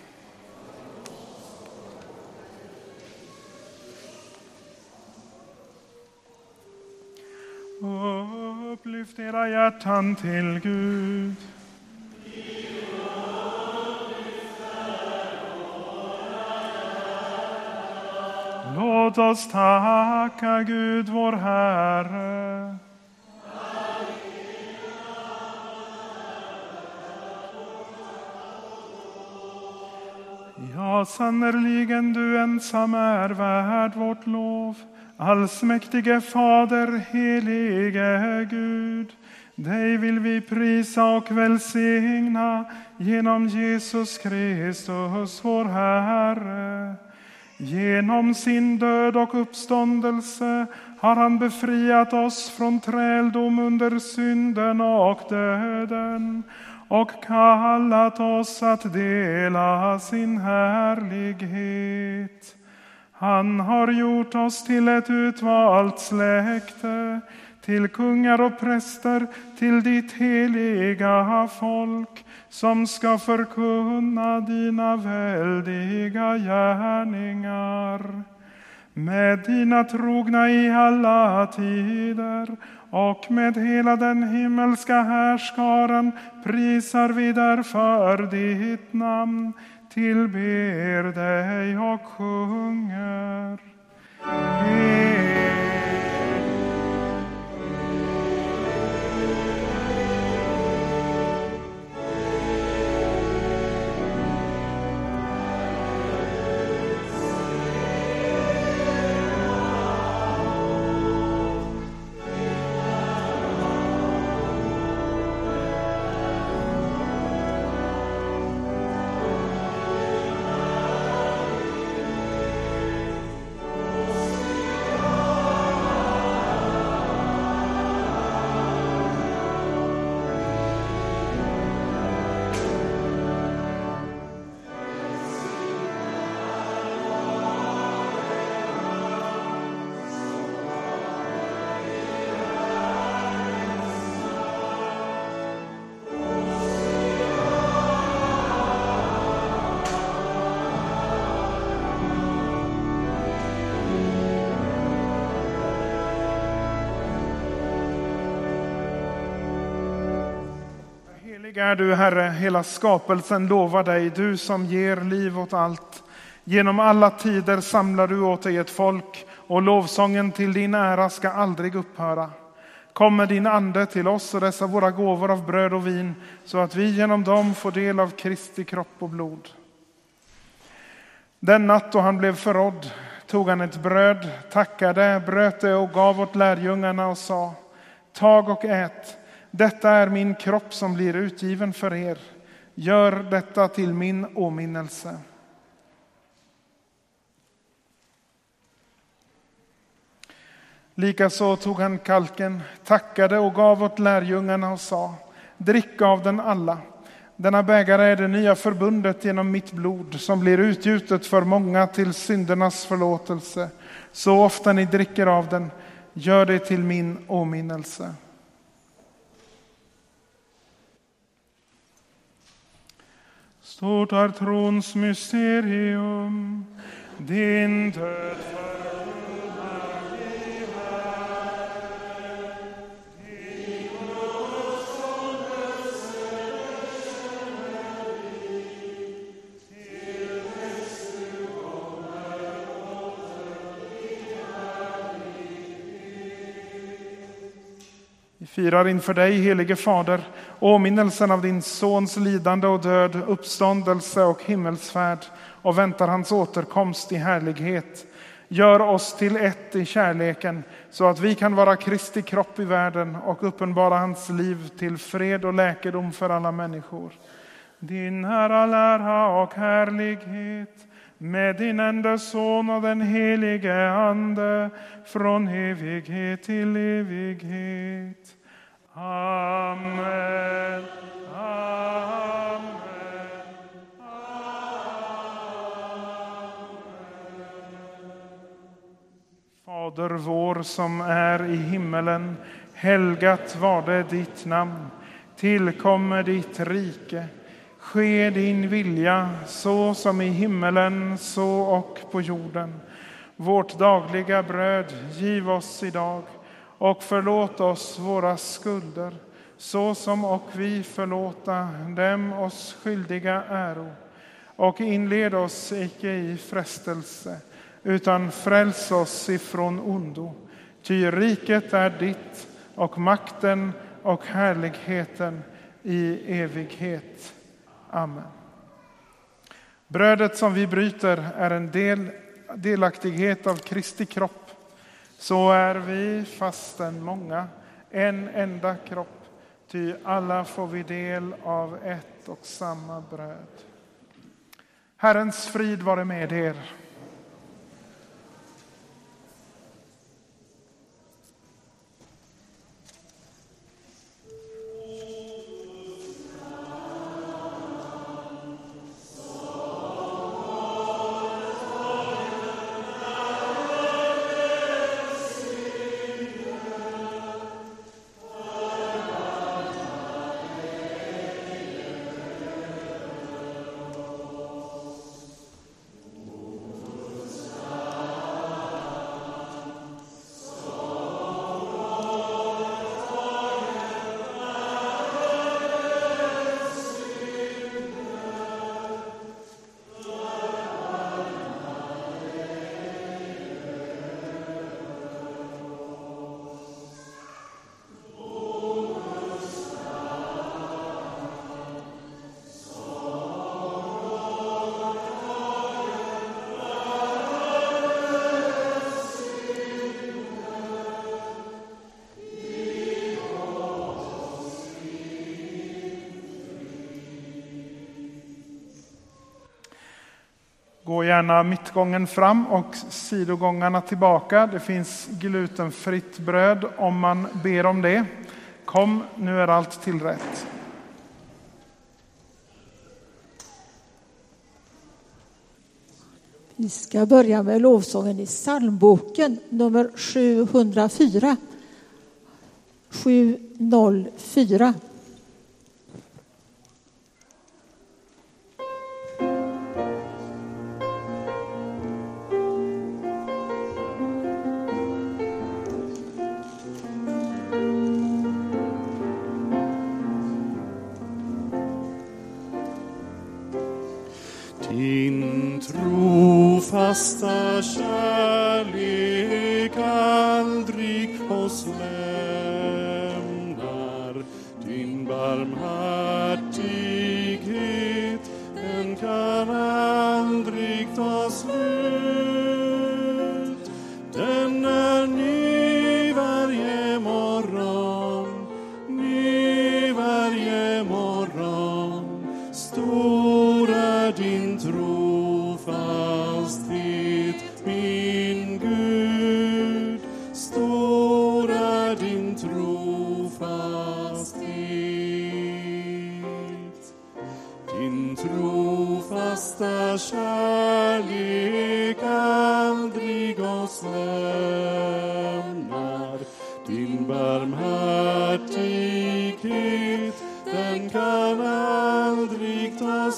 Upplyft era hjärtan till Gud. Låt oss tacka Gud vår Herre. Ja, sannerligen du ensam är värd vårt lov. Allsmäktige Fader, helige Gud. Dig vill vi prisa och välsigna genom Jesus Kristus vår Herre. Genom sin död och uppståndelse har han befriat oss från träldom under synden och döden och kallat oss att dela sin härlighet. Han har gjort oss till ett utvalt släkte, till kungar och präster, till ditt heliga folk, som ska förkunna dina väldiga gärningar. Med dina trogna i alla tider och med hela den himmelska härskaren prisar vi därför ditt namn, tillber dig och sjunger. Är du, Herre, hela skapelsen lovar dig, du som ger liv åt allt. Genom alla tider samlar du åt dig ett folk, och lovsången till din ära ska aldrig upphöra. Kom med din ande till oss och dessa våra gåvor av bröd och vin, så att vi genom dem får del av Kristi kropp och blod. Den natt då han blev förrådd tog han ett bröd, tackade, bröt det och gav åt lärjungarna och sa: tag och ät. Detta är min kropp som blir utgiven för er. Gör detta till min åminnelse. Likaså tog han kalken, tackade och gav åt lärjungarna och sa: drick av den alla. Denna bägare är det nya förbundet genom mitt blod, som blir utgjutet för många till syndernas förlåtelse. Så ofta ni dricker av den, gör det till min åminnelse. Stort är trons mysterium, din död förkunnar vi Herre, din uppståndelse bekänner vi, till dess du kommer åter i härlighet. Vi firar inför dig, helige Fader, åminnelsen av din sons lidande och död, uppståndelse och himmelsfärd, och väntar hans återkomst i härlighet. Gör oss till ett i kärleken, så att vi kan vara Kristi kropp i världen och uppenbara hans liv till fred och läkedom för alla människor. Din är all ära och härlighet, med din enda son och den helige ande, från evighet till evighet. Amen. Amen. Amen. Fader vår som är i himmelen, helgat var det ditt namn. Tillkommer ditt rike. Ske din vilja, så som i himmelen, så och på jorden. Vårt dagliga bröd giv oss idag, och förlåt oss våra skulder, så som och vi förlåta dem oss skyldiga äro. Och inled oss icke i frestelse, utan fräls oss ifrån ondo. Ty riket är ditt, och makten och härligheten i evighet. Amen. Brödet som vi bryter är en del, delaktighet av Kristi kropp. Så är vi, fastän många, en enda kropp. Ty alla får vi del av ett och samma bröd. Herrens frid vare med er. Gå gärna mittgången fram och sidogångarna tillbaka. Det finns glutenfritt bröd om man ber om det. Kom, nu är allt tillrätt. Vi ska börja med lovsången i psalmboken nummer sjuhundrafyra. sjuhundrafyra. Din trofasta kärlek aldrig oss lämnar. Din barmhärtighet, den kan aldrig ta slut. Den är ny varje morgon, ny varje morgon. Stor är din trofasthet, min Gud. Stor är din trofasthet. Din trofasta kärlek aldrig oss lämnar. Din barmhärtighet, den kan aldrig ta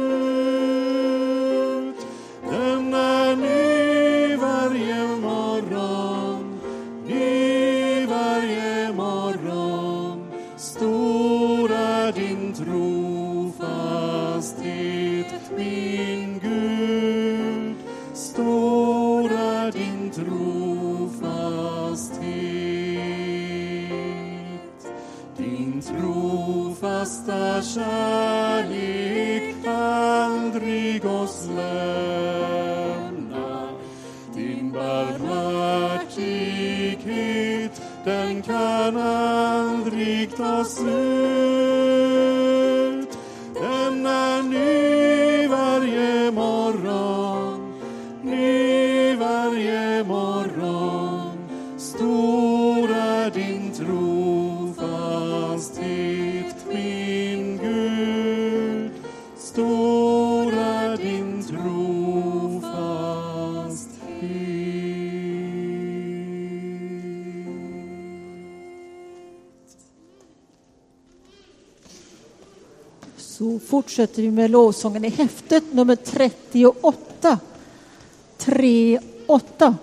slut. Den är ny varje morgon, ny varje morgon. Stor är din trofasthet, min Gud. Stor är din trofasthet. Din trofasta kärlek aldrig oss lämnar. Din barmhärtighet, den kan aldrig ta slut. Den är ny varje morgon, ny varje morgon. Stor är din trofasthet, min Gud. Stor är din trofasthet. Så fortsätter vi med lovsången i häftet nummer trettioåtta. tre åtta.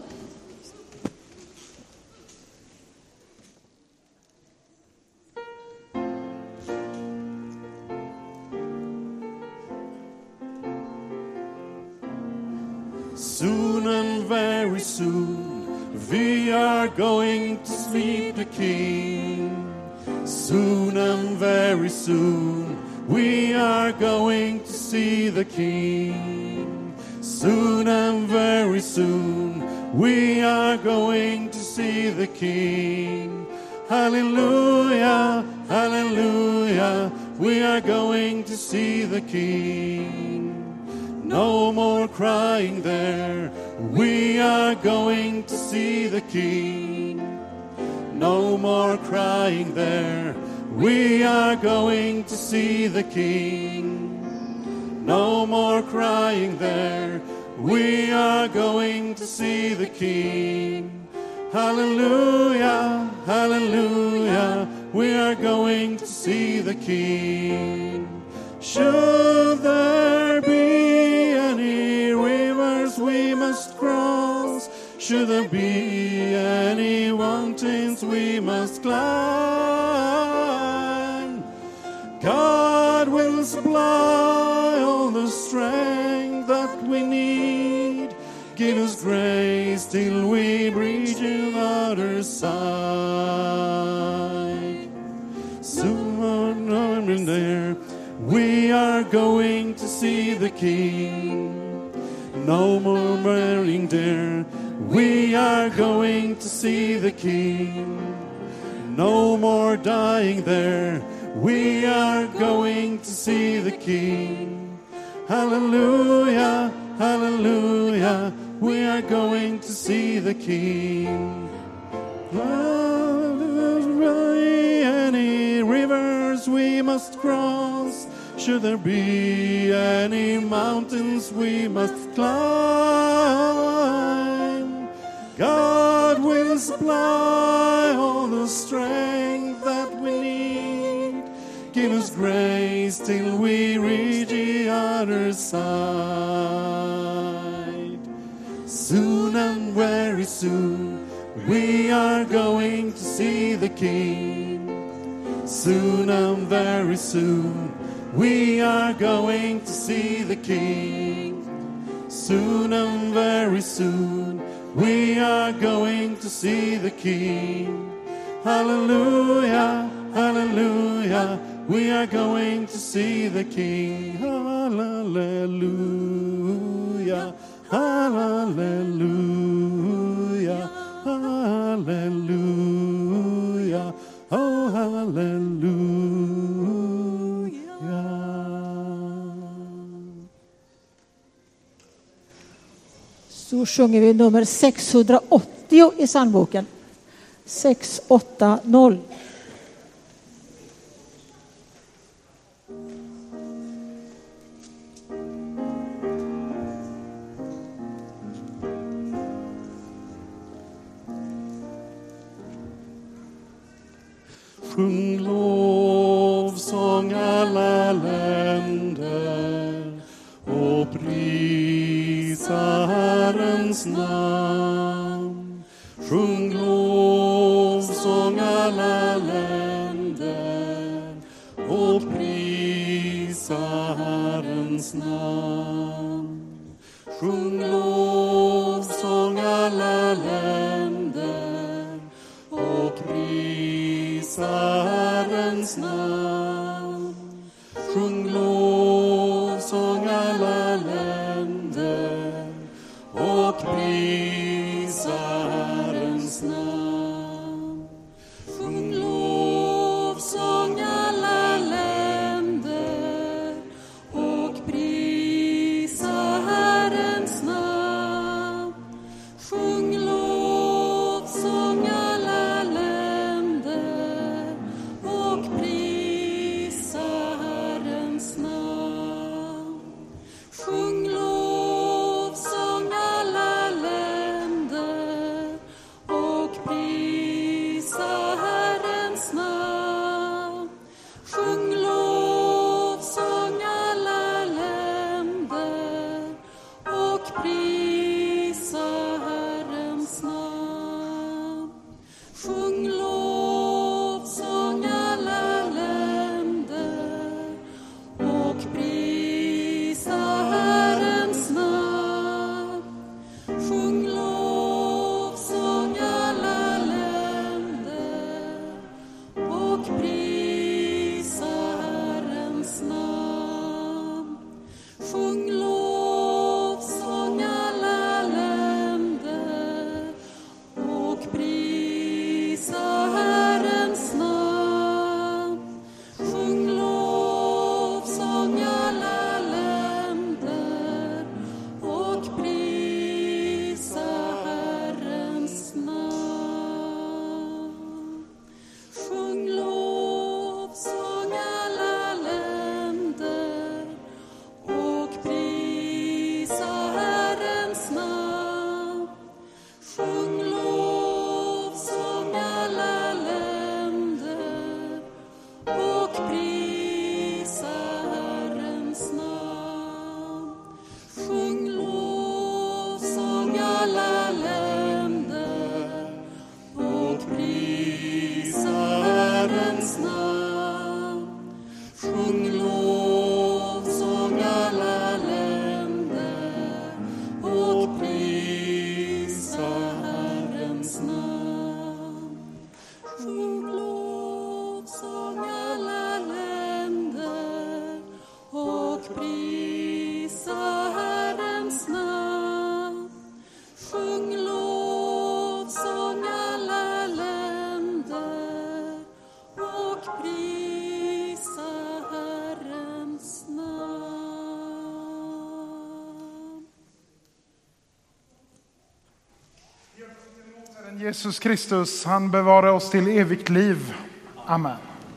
Soon and very soon we are going to meet the King. Soon and very soon we are going to see the King. Soon and very soon we are going to see the King. Hallelujah, hallelujah, we are going to see the King. No more crying there, we are going to see the King. No more crying there, we are going to see the King. No more crying there, we are going to see the King. Hallelujah, hallelujah, we are going to see the King. Should there be any rivers we must cross, should there be any mountains we must climb, God will supply all the strength that we need. Give us grace till we reach the other side. Soon and there we are going to see the King. No more burning there, we are going to see the King. No more dying there, we are going to see the King. Hallelujah, hallelujah, we are going to see the King. Any rivers we must cross, should there be any mountains we must climb, God will supply all the strength that we need. Give us grace till we reach the other side. Soon and very soon we are going to see the King. Soon and very soon we are going to see the King. Soon and very soon we are going to see the King. Hallelujah, hallelujah, we are going to see the King. Hallelujah, hallelujah, hallelujah, oh hallelujah. Så sjunger vi nummer sexhundraåttio i psalmboken. sex åtta noll. Sjung lovsång alla länder och prisa Herrens namn. Sjung lovsång alla länder och prisa Herrens namn. Sjung lovsång alla länder och prisa Herrens namn. Sjung lovsång alla länder och prisa Herrens namn. Sjung lovsång alla länder och prisa Herrens namn. Sjung lovsång alla länder och prisa Herren Jesus Kristus, han bevarar oss till evigt liv. Amen.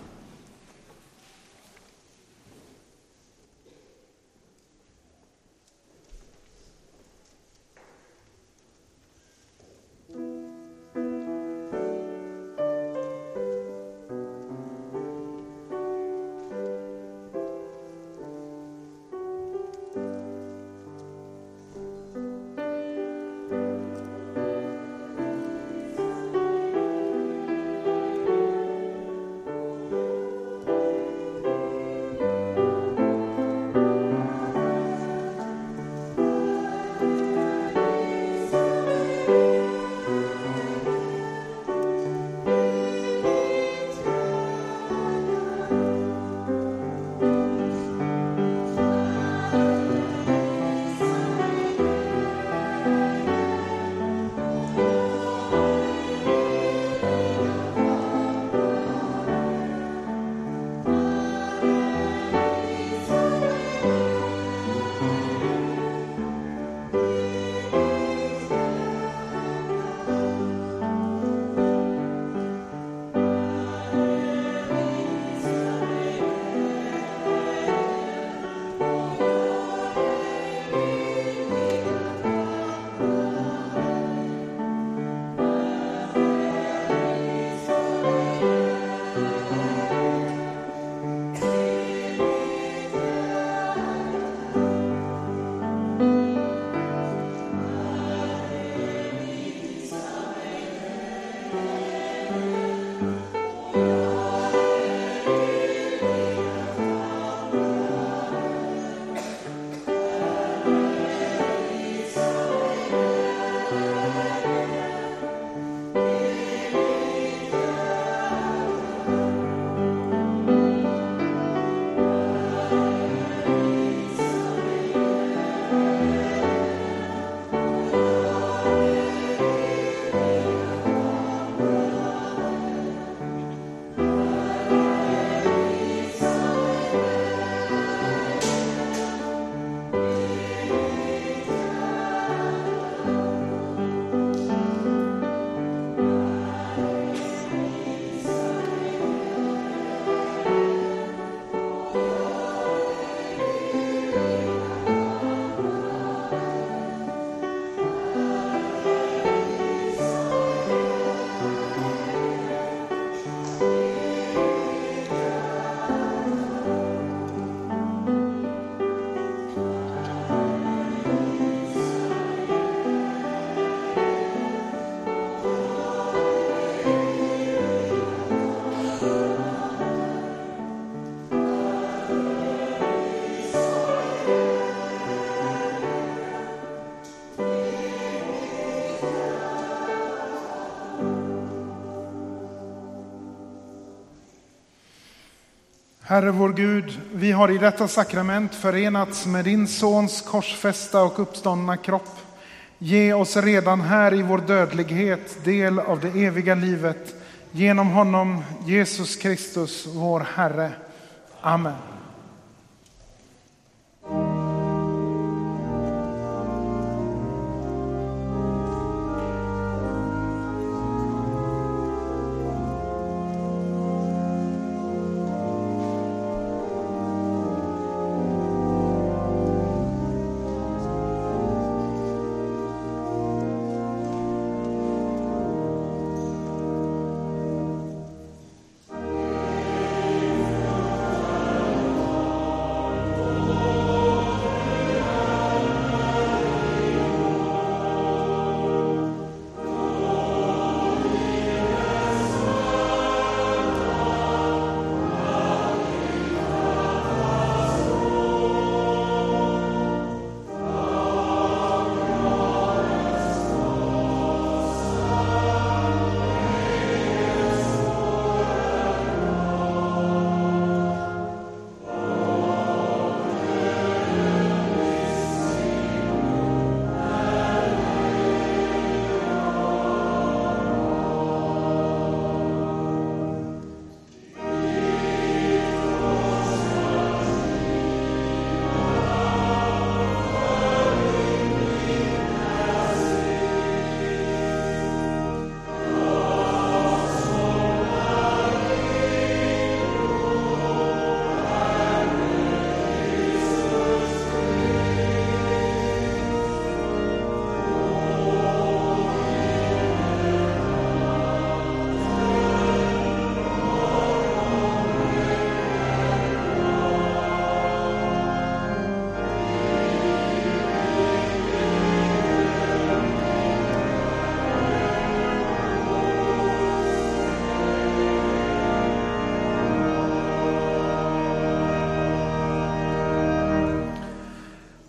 Herre vår Gud, vi har i detta sakrament förenats med din sons korsfästa och uppståndna kropp. Ge oss redan här i vår dödlighet del av det eviga livet. Genom honom, Jesus Kristus, vår Herre. Amen.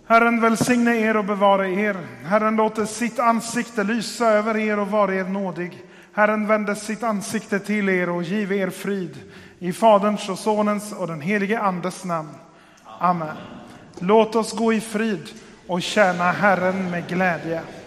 Herren välsigne er och bevara er. Herren låter sitt ansikte lysa över er och vara er nådig. Herren vänder sitt ansikte till er och giv er frid. I Faderns och Sonens och den helige Andes namn. Amen. Låt oss gå i frid och tjäna Herren med glädje.